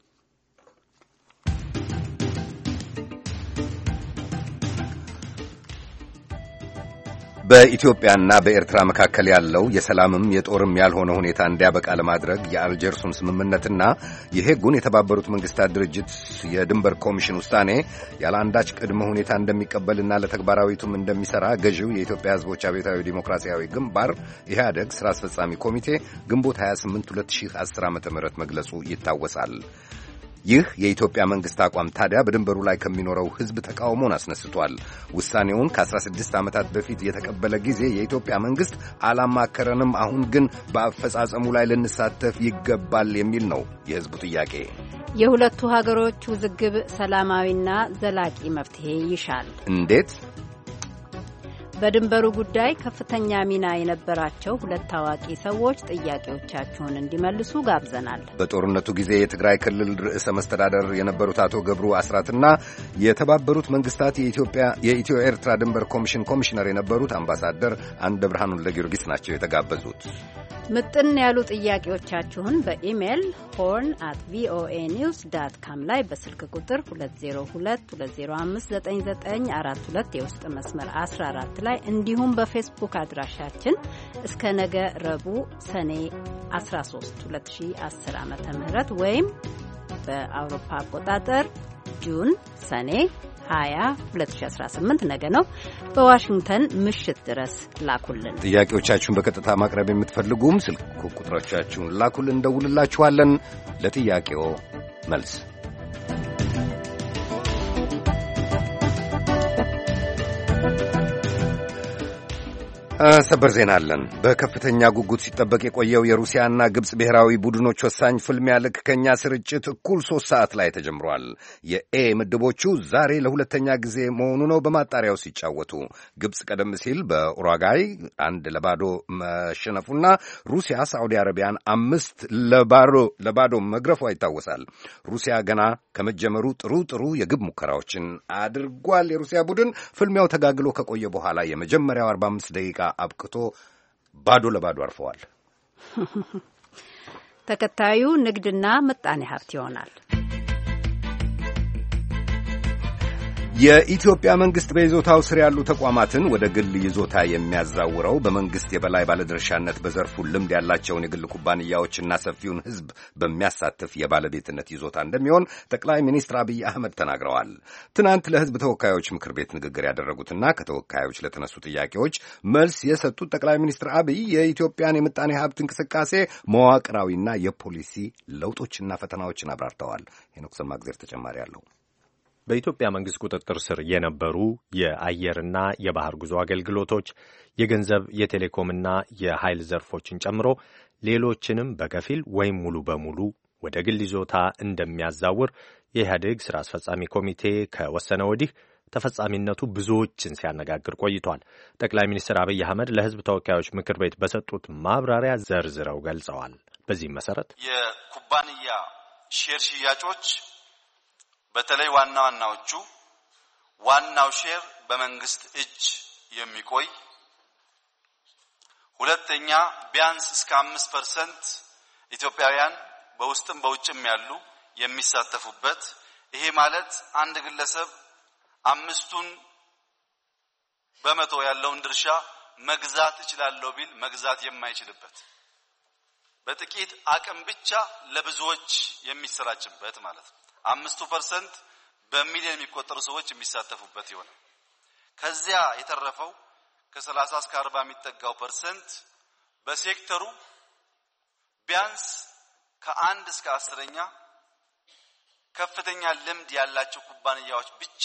በኢትዮጵያና በኤርትራ መካከል ያለው የሰላምም የጦርም ያልሆነ ሁኔታ እንዲያበቃ ለማድረግ የአልጀርሱን ስምምነትና የሄጉን የተባበሩት መንግስታት ድርጅት የድንበር ኮሚሽን ውሳኔ ያለ አንዳች ቅድመ ሁኔታ እንደሚቀበልና ለተግባራዊቱም እንደሚሰራ ገዢው የኢትዮጵያ ሕዝቦች አብዮታዊ ዲሞክራሲያዊ ግንባር ኢህአደግ ስራ አስፈጻሚ ኮሚቴ ግንቦት ሃያ ስምንት ሁለት ሺህ አስር ዓመተ ምህረት መግለጹ ይታወሳል። ይህ የኢትዮጵያ መንግስት አቋም ታዲያ በድንበሩ ላይ ከሚኖረው ህዝብ ተቃውሞን አስነስቷል። ውሳኔውን ከአስራ ስድስት ዓመታት በፊት የተቀበለ ጊዜ የኢትዮጵያ መንግስት አላማከረንም፣ አሁን ግን በአፈጻጸሙ ላይ ልንሳተፍ ይገባል የሚል ነው የህዝቡ ጥያቄ። የሁለቱ ሀገሮች ውዝግብ ሰላማዊና ዘላቂ መፍትሄ ይሻል። እንዴት? በድንበሩ ጉዳይ ከፍተኛ ሚና የነበራቸው ሁለት ታዋቂ ሰዎች ጥያቄዎቻችሁን እንዲመልሱ ጋብዘናል። በጦርነቱ ጊዜ የትግራይ ክልል ርዕሰ መስተዳደር የነበሩት አቶ ገብሩ አስራትና የተባበሩት መንግስታት የኢትዮጵያ የኢትዮ ኤርትራ ድንበር ኮሚሽን ኮሚሽነር የነበሩት አምባሳደር አንደ ብርሃኑ ለጊዮርጊስ ናቸው የተጋበዙት። ምጥን ያሉ ጥያቄዎቻችሁን በኢሜይል ሆርን አት ቪኦኤ ኒውስ ዳት ካም ላይ በስልክ ቁጥር ሁለት ዜሮ ሁለት ሁለት ዜሮ አምስት ዘጠኝ ዘጠኝ አራት ሁለት የውስጥ መስመር አስራ አራት ላይ እንዲሁም በፌስቡክ አድራሻችን እስከ ነገ ረቡዕ ሰኔ አስራ ሶስት ሁለት ሺህ አስር ዓመተ ምህረት ወይም በአውሮፓ አቆጣጠር ጁን ሰኔ ሀያ ሁለት ሺህ አስራ ስምንት ነገ ነው በዋሽንግተን ምሽት ድረስ ላኩልን። ጥያቄዎቻችሁን በቀጥታ ማቅረብ የምትፈልጉም ስልክ ቁጥሮቻችሁን ላኩልን፣ እንደውልላችኋለን። ለጥያቄው መልስ ሰበር ዜና አለን። በከፍተኛ ጉጉት ሲጠበቅ የቆየው የሩሲያና ግብጽ ብሔራዊ ቡድኖች ወሳኝ ፍልሚያ ልክ ከኛ ስርጭት እኩል ሶስት ሰዓት ላይ ተጀምሯል። የኤ ምድቦቹ ዛሬ ለሁለተኛ ጊዜ መሆኑ ነው በማጣሪያው ሲጫወቱ። ግብጽ ቀደም ሲል በኡሩጓይ አንድ ለባዶ መሸነፉና ሩሲያ ሳዑዲ አረቢያን አምስት ለባዶ ለባዶ መግረፏ ይታወሳል። ሩሲያ ገና ከመጀመሩ ጥሩ ጥሩ የግብ ሙከራዎችን አድርጓል። የሩሲያ ቡድን ፍልሚያው ተጋግሎ ከቆየ በኋላ የመጀመሪያው አርባ አምስት ደቂቃ አብቅቶ ባዶ ለባዶ አርፈዋል። ተከታዩ ንግድና ምጣኔ ሀብት ይሆናል። የኢትዮጵያ መንግስት በይዞታው ስር ያሉ ተቋማትን ወደ ግል ይዞታ የሚያዛውረው በመንግስት የበላይ ባለድርሻነት በዘርፉ ልምድ ያላቸውን የግል ኩባንያዎችና ሰፊውን ሕዝብ በሚያሳትፍ የባለቤትነት ይዞታ እንደሚሆን ጠቅላይ ሚኒስትር አብይ አህመድ ተናግረዋል። ትናንት ለሕዝብ ተወካዮች ምክር ቤት ንግግር ያደረጉትና ከተወካዮች ለተነሱ ጥያቄዎች መልስ የሰጡት ጠቅላይ ሚኒስትር አብይ የኢትዮጵያን የምጣኔ ሀብት እንቅስቃሴ መዋቅራዊና የፖሊሲ ለውጦችና ፈተናዎችን አብራርተዋል። ሄኖክ ሰማግዜር ተጨማሪ አለው። በኢትዮጵያ መንግስት ቁጥጥር ስር የነበሩ የአየርና የባህር ጉዞ አገልግሎቶች፣ የገንዘብ የቴሌኮምና የኃይል ዘርፎችን ጨምሮ ሌሎችንም በከፊል ወይም ሙሉ በሙሉ ወደ ግል ይዞታ እንደሚያዛውር የኢህአዴግ ስራ አስፈጻሚ ኮሚቴ ከወሰነ ወዲህ ተፈጻሚነቱ ብዙዎችን ሲያነጋግር ቆይቷል። ጠቅላይ ሚኒስትር አብይ አህመድ ለሕዝብ ተወካዮች ምክር ቤት በሰጡት ማብራሪያ ዘርዝረው ገልጸዋል። በዚህም መሰረት የኩባንያ ሼር ሽያጮች በተለይ ዋና ዋናዎቹ ዋናው ሼር በመንግስት እጅ የሚቆይ፣ ሁለተኛ ቢያንስ እስከ አምስት ፐርሰንት ኢትዮጵያውያን በውስጥም በውጭም ያሉ የሚሳተፉበት፣ ይሄ ማለት አንድ ግለሰብ አምስቱን በመቶ ያለውን ድርሻ መግዛት እችላለሁ ቢል መግዛት የማይችልበት፣ በጥቂት አቅም ብቻ ለብዙዎች የሚሰራጭበት ማለት ነው። አምስቱ ፐርሰንት በሚሊዮን የሚቆጠሩ ሰዎች የሚሳተፉበት ይሆናል። ከዚያ የተረፈው ከሰላሳ እስከ አርባ የሚጠጋው ፐርሰንት በሴክተሩ ቢያንስ ከአንድ እስከ አስረኛ ከፍተኛ ልምድ ያላቸው ኩባንያዎች ብቻ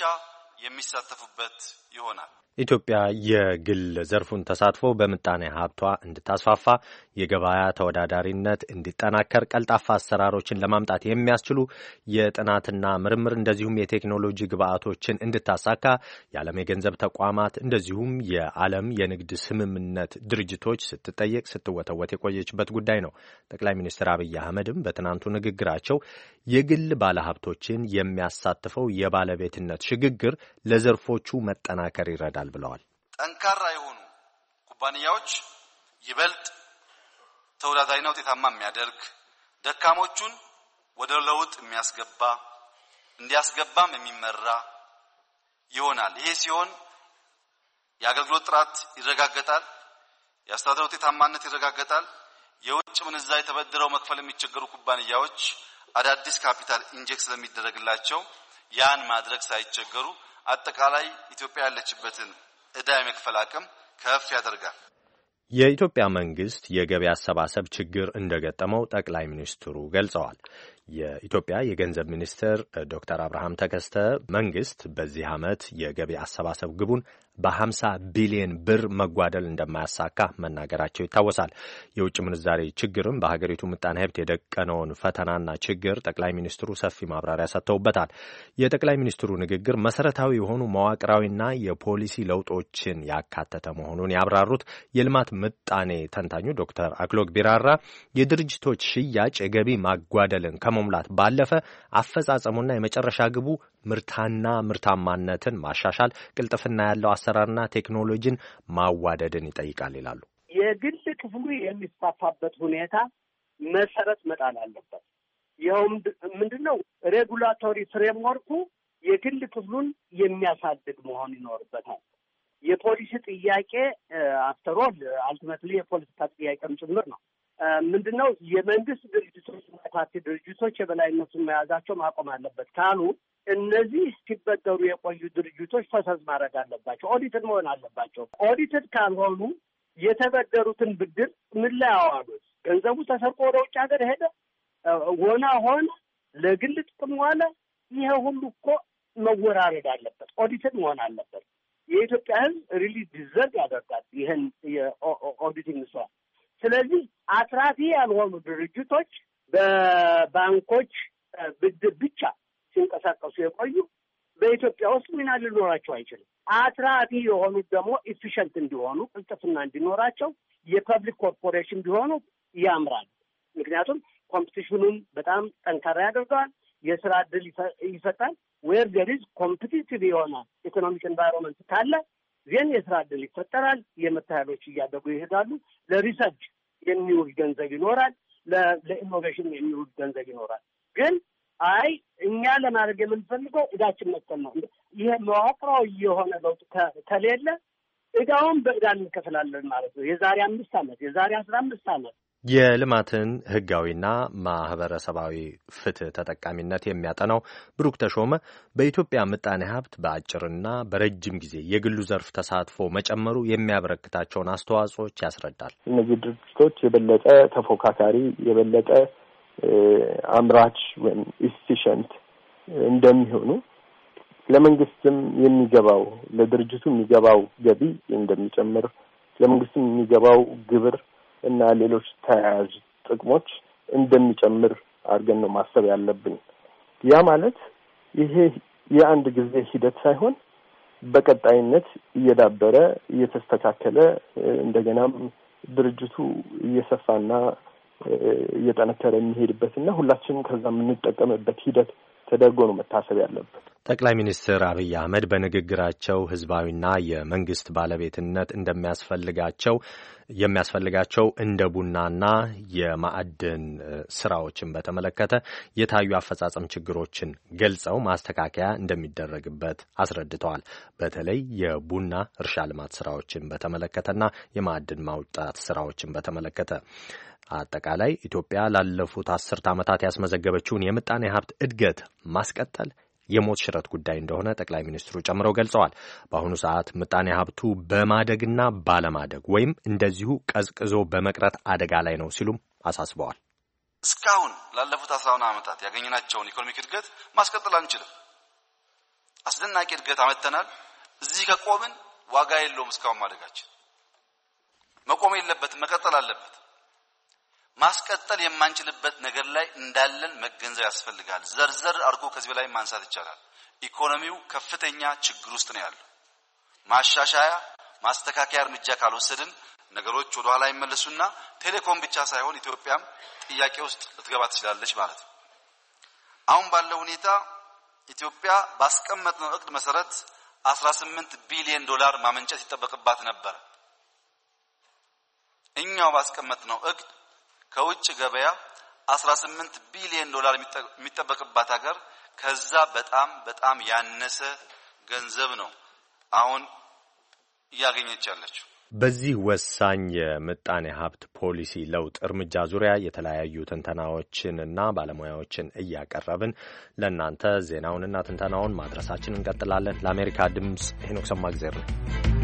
የሚሳተፉበት ይሆናል። ኢትዮጵያ የግል ዘርፉን ተሳትፎ በምጣኔ ሀብቷ እንድታስፋፋ፣ የገበያ ተወዳዳሪነት እንዲጠናከር፣ ቀልጣፋ አሰራሮችን ለማምጣት የሚያስችሉ የጥናትና ምርምር እንደዚሁም የቴክኖሎጂ ግብዓቶችን እንድታሳካ የዓለም የገንዘብ ተቋማት እንደዚሁም የዓለም የንግድ ስምምነት ድርጅቶች ስትጠየቅ ስትወተወት የቆየችበት ጉዳይ ነው። ጠቅላይ ሚኒስትር አብይ አህመድም በትናንቱ ንግግራቸው የግል ባለሀብቶችን የሚያሳትፈው የባለቤትነት ሽግግር ለዘርፎቹ መጠናከር ይረዳል ብለዋል። ጠንካራ የሆኑ ኩባንያዎች ይበልጥ ተወዳዳሪና ውጤታማ የሚያደርግ፣ ደካሞቹን ወደ ለውጥ የሚያስገባ እንዲያስገባም የሚመራ ይሆናል። ይሄ ሲሆን የአገልግሎት ጥራት ይረጋገጣል፣ የአስተዳደር ውጤታማነት ይረጋገጣል። የውጭ ምንዛሪ ተበድረው መክፈል የሚቸገሩ ኩባንያዎች አዳዲስ ካፒታል ኢንጀክት ስለሚደረግላቸው ያን ማድረግ ሳይቸገሩ አጠቃላይ ኢትዮጵያ ያለችበትን ዕዳ የመክፈል አቅም ከፍ ያደርጋል። የኢትዮጵያ መንግስት የገቢ አሰባሰብ ችግር እንደገጠመው ጠቅላይ ሚኒስትሩ ገልጸዋል። የኢትዮጵያ የገንዘብ ሚኒስትር ዶክተር አብርሃም ተከስተ መንግስት በዚህ ዓመት የገቢ አሰባሰብ ግቡን በሀምሳ ቢሊዮን ብር መጓደል እንደማያሳካ መናገራቸው ይታወሳል። የውጭ ምንዛሬ ችግርም በሀገሪቱ ምጣኔ ሀብት የደቀነውን ፈተናና ችግር ጠቅላይ ሚኒስትሩ ሰፊ ማብራሪያ ሰጥተውበታል። የጠቅላይ ሚኒስትሩ ንግግር መሰረታዊ የሆኑ መዋቅራዊና የፖሊሲ ለውጦችን ያካተተ መሆኑን ያብራሩት የልማት ምጣኔ ተንታኙ ዶክተር አክሎግ ቢራራ የድርጅቶች ሽያጭ የገቢ ማጓደልን ከመሙላት ባለፈ አፈጻጸሙና የመጨረሻ ግቡ ምርታና ምርታማነትን ማሻሻል፣ ቅልጥፍና ያለው አሰራርና ቴክኖሎጂን ማዋደድን ይጠይቃል ይላሉ። የግል ክፍሉ የሚስፋፋበት ሁኔታ መሰረት መጣል አለበት። ይኸውም ምንድነው? ሬጉላቶሪ ፍሬምወርኩ የግል ክፍሉን የሚያሳድግ መሆን ይኖርበታል። የፖሊሲ ጥያቄ አፍተሮል አልቲሜትሊ የፖለቲካ ጥያቄም ጭምር ነው። ምንድነው? የመንግስት ድርጅቶች፣ ፓርቲ ድርጅቶች የበላይነቱን መያዛቸው ማቆም አለበት ካሉ እነዚህ ሲበደሩ የቆዩ ድርጅቶች ፈሰስ ማድረግ አለባቸው። ኦዲትድ መሆን አለባቸው። ኦዲትድ ካልሆኑ የተበደሩትን ብድር ምን ላይ አዋሉት? ገንዘቡ ተሰርቆ ወደ ውጭ ሀገር ሄደ ወና ሆነ ለግል ጥቅም ዋለ። ይሄ ሁሉ እኮ መወራረድ አለበት። ኦዲትድ መሆን አለበት። የኢትዮጵያ ሕዝብ ሪሊ ዲዘርቭ ያደርጋል ይህን የኦዲቲንግ ስራ። ስለዚህ አትራፊ ያልሆኑ ድርጅቶች በባንኮች ብድር ብቻ ሲንቀሳቀሱ የቆዩ በኢትዮጵያ ውስጥ ሚና ሊኖራቸው አይችልም። አትራፊ የሆኑት ደግሞ ኢፊሸንት እንዲሆኑ ቅልጥፍና እንዲኖራቸው የፐብሊክ ኮርፖሬሽን ቢሆኑ ያምራል። ምክንያቱም ኮምፒቲሽኑን በጣም ጠንካራ ያደርገዋል፣ የስራ ዕድል ይፈጣል። ዌር ዜር ኢዝ ኮምፒቲቲቭ የሆነ ኢኮኖሚክ ኤንቫይሮንመንት ካለ ዜን የስራ ዕድል ይፈጠራል። የምርት ኃይሎች እያደጉ ይሄዳሉ። ለሪሰርች የሚውል ገንዘብ ይኖራል፣ ለኢኖቬሽን የሚውል ገንዘብ ይኖራል። ግን አይ እኛ ለማድረግ የምንፈልገው እዳችን መክፈል ነው። ይሄ መዋቅራዊ የሆነ ለውጥ ከሌለ እዳውን በእዳ እንከፍላለን ማለት ነው። የዛሬ አምስት ዓመት የዛሬ አስራ አምስት ዓመት የልማትን ህጋዊና ማህበረሰባዊ ፍትህ ተጠቃሚነት የሚያጠናው ብሩክ ተሾመ በኢትዮጵያ ምጣኔ ሀብት በአጭርና በረጅም ጊዜ የግሉ ዘርፍ ተሳትፎ መጨመሩ የሚያበረክታቸውን አስተዋጽኦች ያስረዳል። እነዚህ ድርጅቶች የበለጠ ተፎካካሪ የበለጠ አምራች ወይም ኢፊሽንት እንደሚሆኑ ለመንግስትም የሚገባው ለድርጅቱ የሚገባው ገቢ እንደሚጨምር ለመንግስትም የሚገባው ግብር እና ሌሎች ተያያዥ ጥቅሞች እንደሚጨምር አድርገን ነው ማሰብ ያለብን። ያ ማለት ይሄ የአንድ ጊዜ ሂደት ሳይሆን በቀጣይነት እየዳበረ እየተስተካከለ እንደገናም ድርጅቱ እየሰፋና እየጠነከረ የሚሄድበትና ሁላችንም ከዛ የምንጠቀምበት ሂደት ተደርጎ ነው መታሰብ ያለበት። ጠቅላይ ሚኒስትር አብይ አህመድ በንግግራቸው ህዝባዊና የመንግስት ባለቤትነት እንደሚያስፈልጋቸው የሚያስፈልጋቸው እንደ ቡናና የማዕድን ስራዎችን በተመለከተ የታዩ አፈጻጸም ችግሮችን ገልጸው ማስተካከያ እንደሚደረግበት አስረድተዋል። በተለይ የቡና እርሻ ልማት ስራዎችን በተመለከተና የማዕድን ማውጣት ስራዎችን በተመለከተ አጠቃላይ ኢትዮጵያ ላለፉት አስርት ዓመታት ያስመዘገበችውን የምጣኔ ሀብት እድገት ማስቀጠል የሞት ሽረት ጉዳይ እንደሆነ ጠቅላይ ሚኒስትሩ ጨምረው ገልጸዋል። በአሁኑ ሰዓት ምጣኔ ሀብቱ በማደግና ባለማደግ ወይም እንደዚሁ ቀዝቅዞ በመቅረት አደጋ ላይ ነው ሲሉም አሳስበዋል። እስካሁን ላለፉት አስራ ሁለት ዓመታት ያገኘናቸውን ኢኮኖሚክ እድገት ማስቀጠል አንችልም። አስደናቂ እድገት አመተናል። እዚህ ከቆምን ዋጋ የለውም። እስካሁን ማደጋችን መቆም የለበትም፣ መቀጠል አለበት። ማስቀጠል የማንችልበት ነገር ላይ እንዳለን መገንዘብ ያስፈልጋል። ዘርዘር አድርጎ ከዚህ በላይ ማንሳት ይቻላል። ኢኮኖሚው ከፍተኛ ችግር ውስጥ ነው ያለው። ማሻሻያ ማስተካከያ እርምጃ ካልወሰድን ነገሮች ወደ ኋላ ይመለሱና ቴሌኮም ብቻ ሳይሆን ኢትዮጵያም ጥያቄ ውስጥ ልትገባ ትችላለች ማለት ነው። አሁን ባለው ሁኔታ ኢትዮጵያ ባስቀመጥነው እቅድ መሰረት አስራ ስምንት ቢሊዮን ዶላር ማመንጨት ይጠበቅባት ነበር። እኛው ባስቀመጥነው እቅድ ከውጭ ገበያ አስራ ስምንት ቢሊዮን ዶላር የሚጠበቅባት ሀገር ከዛ በጣም በጣም ያነሰ ገንዘብ ነው አሁን እያገኘች ያለችው። በዚህ ወሳኝ የምጣኔ ሀብት ፖሊሲ ለውጥ እርምጃ ዙሪያ የተለያዩ ትንተናዎችንና ባለሙያዎችን እያቀረብን ለእናንተ ዜናውንና ትንተናውን ማድረሳችን እንቀጥላለን። ለአሜሪካ ድምፅ ሄኖክ ሰማግዜር ነው።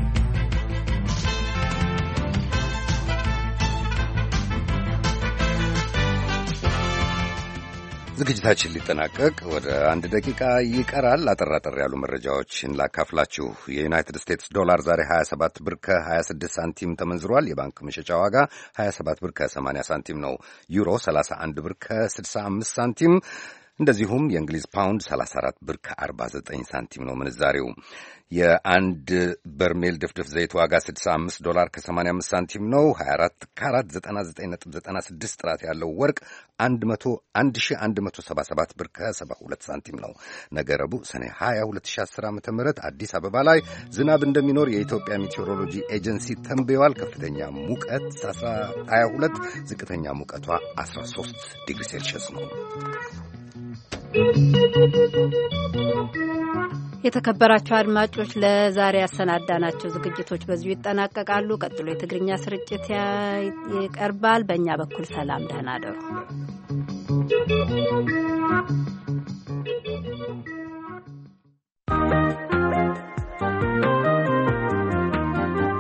ዝግጅታችን ሊጠናቀቅ ወደ አንድ ደቂቃ ይቀራል። አጠራጠር ያሉ መረጃዎችን ላካፍላችሁ። የዩናይትድ ስቴትስ ዶላር ዛሬ ሀያ ሰባት ብር ከሀያ ስድስት ሳንቲም ተመንዝሯል። የባንክ መሸጫ ዋጋ ሀያ ሰባት ብር ከሰማንያ ሳንቲም ነው። ዩሮ ሰላሳ አንድ ብር ከስልሳ አምስት ሳንቲም፣ እንደዚሁም የእንግሊዝ ፓውንድ ሰላሳ አራት ብር ከአርባ ዘጠኝ ሳንቲም ነው ምንዛሬው። የአንድ በርሜል ድፍድፍ ዘይት ዋጋ ስልሳ አምስት ዶላር ከሰማንያ አምስት ሳንቲም ነው። ሀያ አራት ካራት ዘጠና ዘጠኝ ነጥብ ዘጠና ስድስት ጥራት ያለው ወርቅ አንድ ሺህ አንድ መቶ ሰባ ሰባት ብር ከሰባ ሁለት ሳንቲም ነው። ነገ ረቡዕ ሰኔ ሀያ ሁለት ሺህ አስር ዓመተ ምህረት አዲስ አበባ ላይ ዝናብ እንደሚኖር የኢትዮጵያ ሜቴዎሮሎጂ ኤጀንሲ ተንብየዋል። ከፍተኛ ሙቀት ሀያ ሁለት፣ ዝቅተኛ ሙቀቷ አስራ ሶስት ዲግሪ ሴልሺየስ ነው። የተከበራቸው አድማጮች ለዛሬ ያሰናዳናቸው ዝግጅቶች በዚሁ ይጠናቀቃሉ። ቀጥሎ የትግርኛ ስርጭት ይቀርባል። በእኛ በኩል ሰላም፣ ደህና እደሩ።